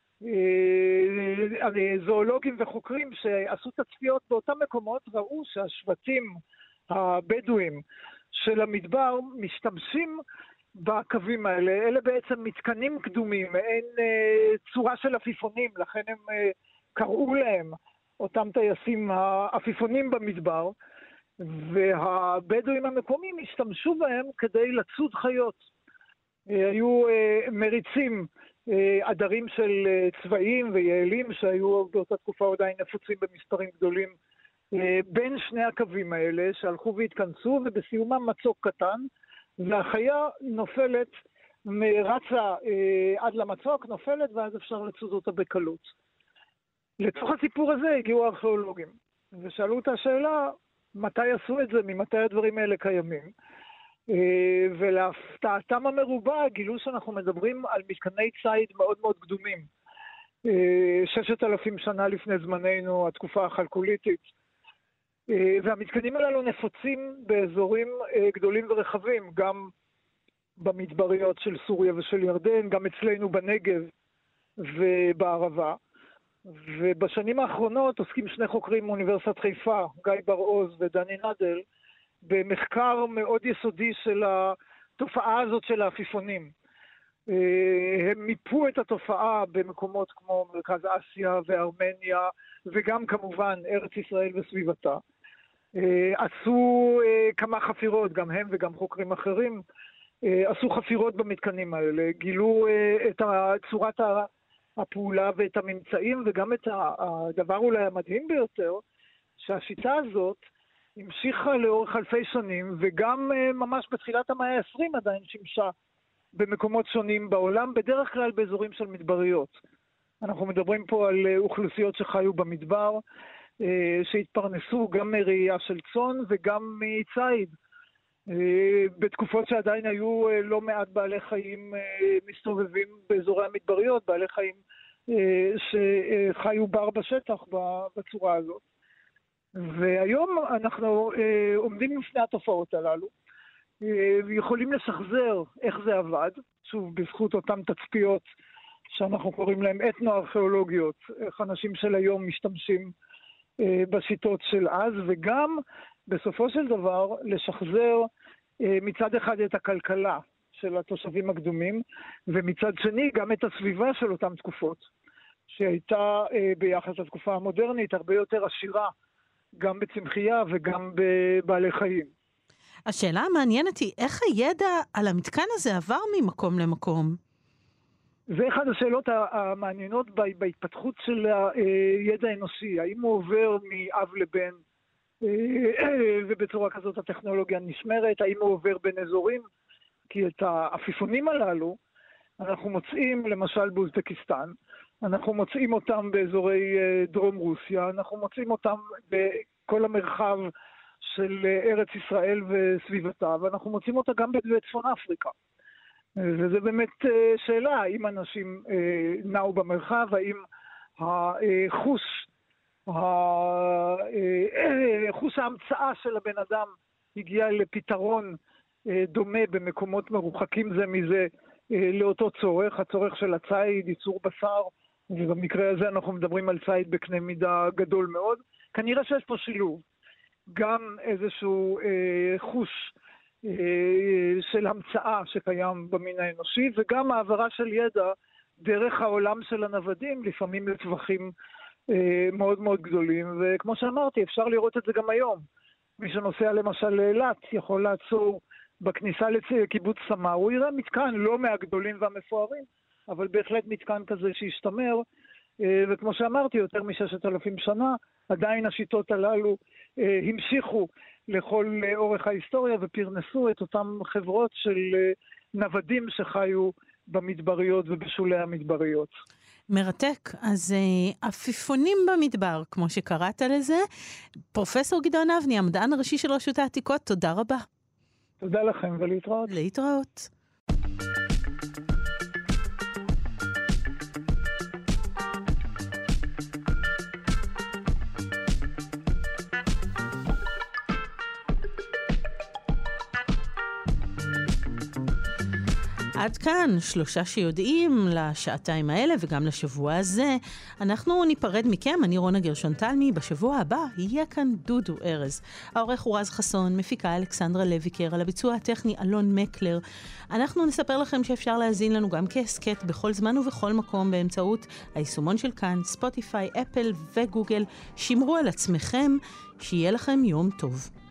Speaker 16: זואולוגים וחוקרים שעשו תצפיות באותם מקומות ראו שהשבטים הבדואים של המדבר משתמשים בקווים האלה. אלה בעצם מתקנים קדומים, אין צורה של עפיפונים, לכן הם קראו להם אותם טייסים העפיפונים במדבר, והבדואים המקומיים השתמשו בהם כדי לצוד חיות. היו מריצים עדרים של צבעים ויעלים שהיו באותה תקופה עדיין נפוצים במספרים גדולים בין שני הקווים האלה שהלכו והתכנסו, ובסיומם מצוק קטן, והחיה נופלת, רצה עד למצוק, נופלת, ואז אפשר לצוד אותה בקלות. לתוך הסיפור הזה הגיעו הארכיאולוגים ושאלו את השאלה מתי עשו את זה, ממתי הדברים האלה קיימים, ולהפתעתם המרובה גילו שאנחנו מדברים על מתקני ציד מאוד מאוד קדומים, ששת אלפים שנה לפני זמננו, התקופה החלקוליתית, והמתקנים הללו נפוצים באזורים גדולים ורחבים, גם במדבריות של סוריה ושל ירדן, גם אצלנו בנגב ובערבה. ובשנים האחרונות עוסקים שני חוקרים מאוניברסיטת חיפה, גיא בר-עוז ודני נדל, במחקר מאוד יסודי של התופעה הזאת של העפיפונים. הם מיפו את התופעה במקומות כמו מרכז אסיה וארמניה, וגם כמובן ארץ ישראל וסביבתה. עשו כמה חפירות, גם הם וגם חוקרים אחרים, עשו חפירות במתקנים האלה, גילו את צורת הפעולה ואת הממצאים, וגם את הדבר אולי המדהים ביותר, שהשיטה הזאת המשיכה לאורך אלפי שנים, וגם ממש בתחילת המאה ה-עשרים עדיין שימשה במקומות שונים בעולם, בדרך כלל באזורים של מדבריות. אנחנו מדברים פה על אוכלוסיות שחיו במדבר, שהתפרנסו גם מראייה של צאן וגם מצייד. בתקופות שעדיין היו לא מעט בעלי חיים מסתובבים באזורי המדבריות, בעלי חיים שחיו בר בשטח בצורה הזאת. והיום אנחנו עומדים לפני התופעות הללו, ויכולים לשחזר איך זה עבד, שוב בזכות אותם תצפיות שאנחנו קוראים להם אתנו-ארכיאולוגיות, איך אנשים של היום משתמשים בשיטות של אז, וגם בסופו של דבר לשחזר מצד אחד את הכלכלה של התושבים הקדומים, ומצד שני גם את הסביבה של אותם תקופות, שהייתה ביחס לתקופה המודרנית הרבה יותר עשירה, גם בצמחייה וגם בבעלי חיים.
Speaker 2: השאלה המעניינת היא, איך הידע על המתקן הזה עבר ממקום למקום?
Speaker 16: זה אחד השאלות המעניינות בהתפתחות של הידע האנושי. האם הוא עובר מאב לבן, ובצורה כזאת הטכנולוגיה נשמרת? האם הוא עובר בין אזורים? כי את האפיפונים הללו אנחנו מוצאים למשל באוזבקיסטן, אנחנו מוצאים אותם באזורי דרום רוסיה, אנחנו מוצאים אותם בכל המרחב של ארץ ישראל וסביבתה, ואנחנו מוצאים אותה גם בצפון אפריקה. וזה באמת שאלה, האם אנשים נעו במרחב, האם החוש, חוש ההמצאה של הבן אדם הגיע לפתרון דומה במקומות מרוחקים זה מזה לאותו צורך, הצורך של הצייד, ייצור בשר, ובמקרה הזה אנחנו מדברים על צייד בקנה מידה גדול מאוד. כנראה שיש פה שילוב, גם איזשהו חוש של המצאה שקיים במין האנושי, וגם העברה של ידע דרך העולם של הנוודים, לפעמים לטווחים מאוד מאוד גדולים, וכמו שאמרתי, אפשר לראות את זה גם היום. מי שנוסע למשל לאילת יכול לעצור בכניסה לקיבוץ סמר, הוא יראה מתקן לא מהגדולים והמפוארים, אבל בהחלט מתקן כזה שישתמר, וכמו שאמרתי, יותר מששת אלפים שנה, עדיין השיטות הללו המשיכו לכל אורך ההיסטוריה ופרנסו את אותם חברות של נוודים שחיו במדבריות ובשולי המדבריות.
Speaker 2: מרתק. אז עפיפונים במדבר, כמו שקראת לזה. פרופסור גדעון אבני, המדען הראשי של רשות העתיקות, תודה רבה.
Speaker 16: תודה לכם ולהתראות.
Speaker 2: להתראות. עד כאן, שלושה שיודעים לשעתיים האלה וגם לשבוע הזה. אנחנו ניפרד מכם, אני רונה גרשון תלמי, בשבוע הבא יהיה כאן דודו ארז. העורך הוא רז חסון, מפיקה אלכסנדרה לויקר, על הביצוע הטכני אלון מקלר. אנחנו נספר לכם שאפשר להזין לנו גם כעסקט בכל זמן ובכל מקום באמצעות היישומון של כאן, ספוטיפיי, אפל וגוגל. שמרו על עצמכם, שיהיה לכם יום טוב.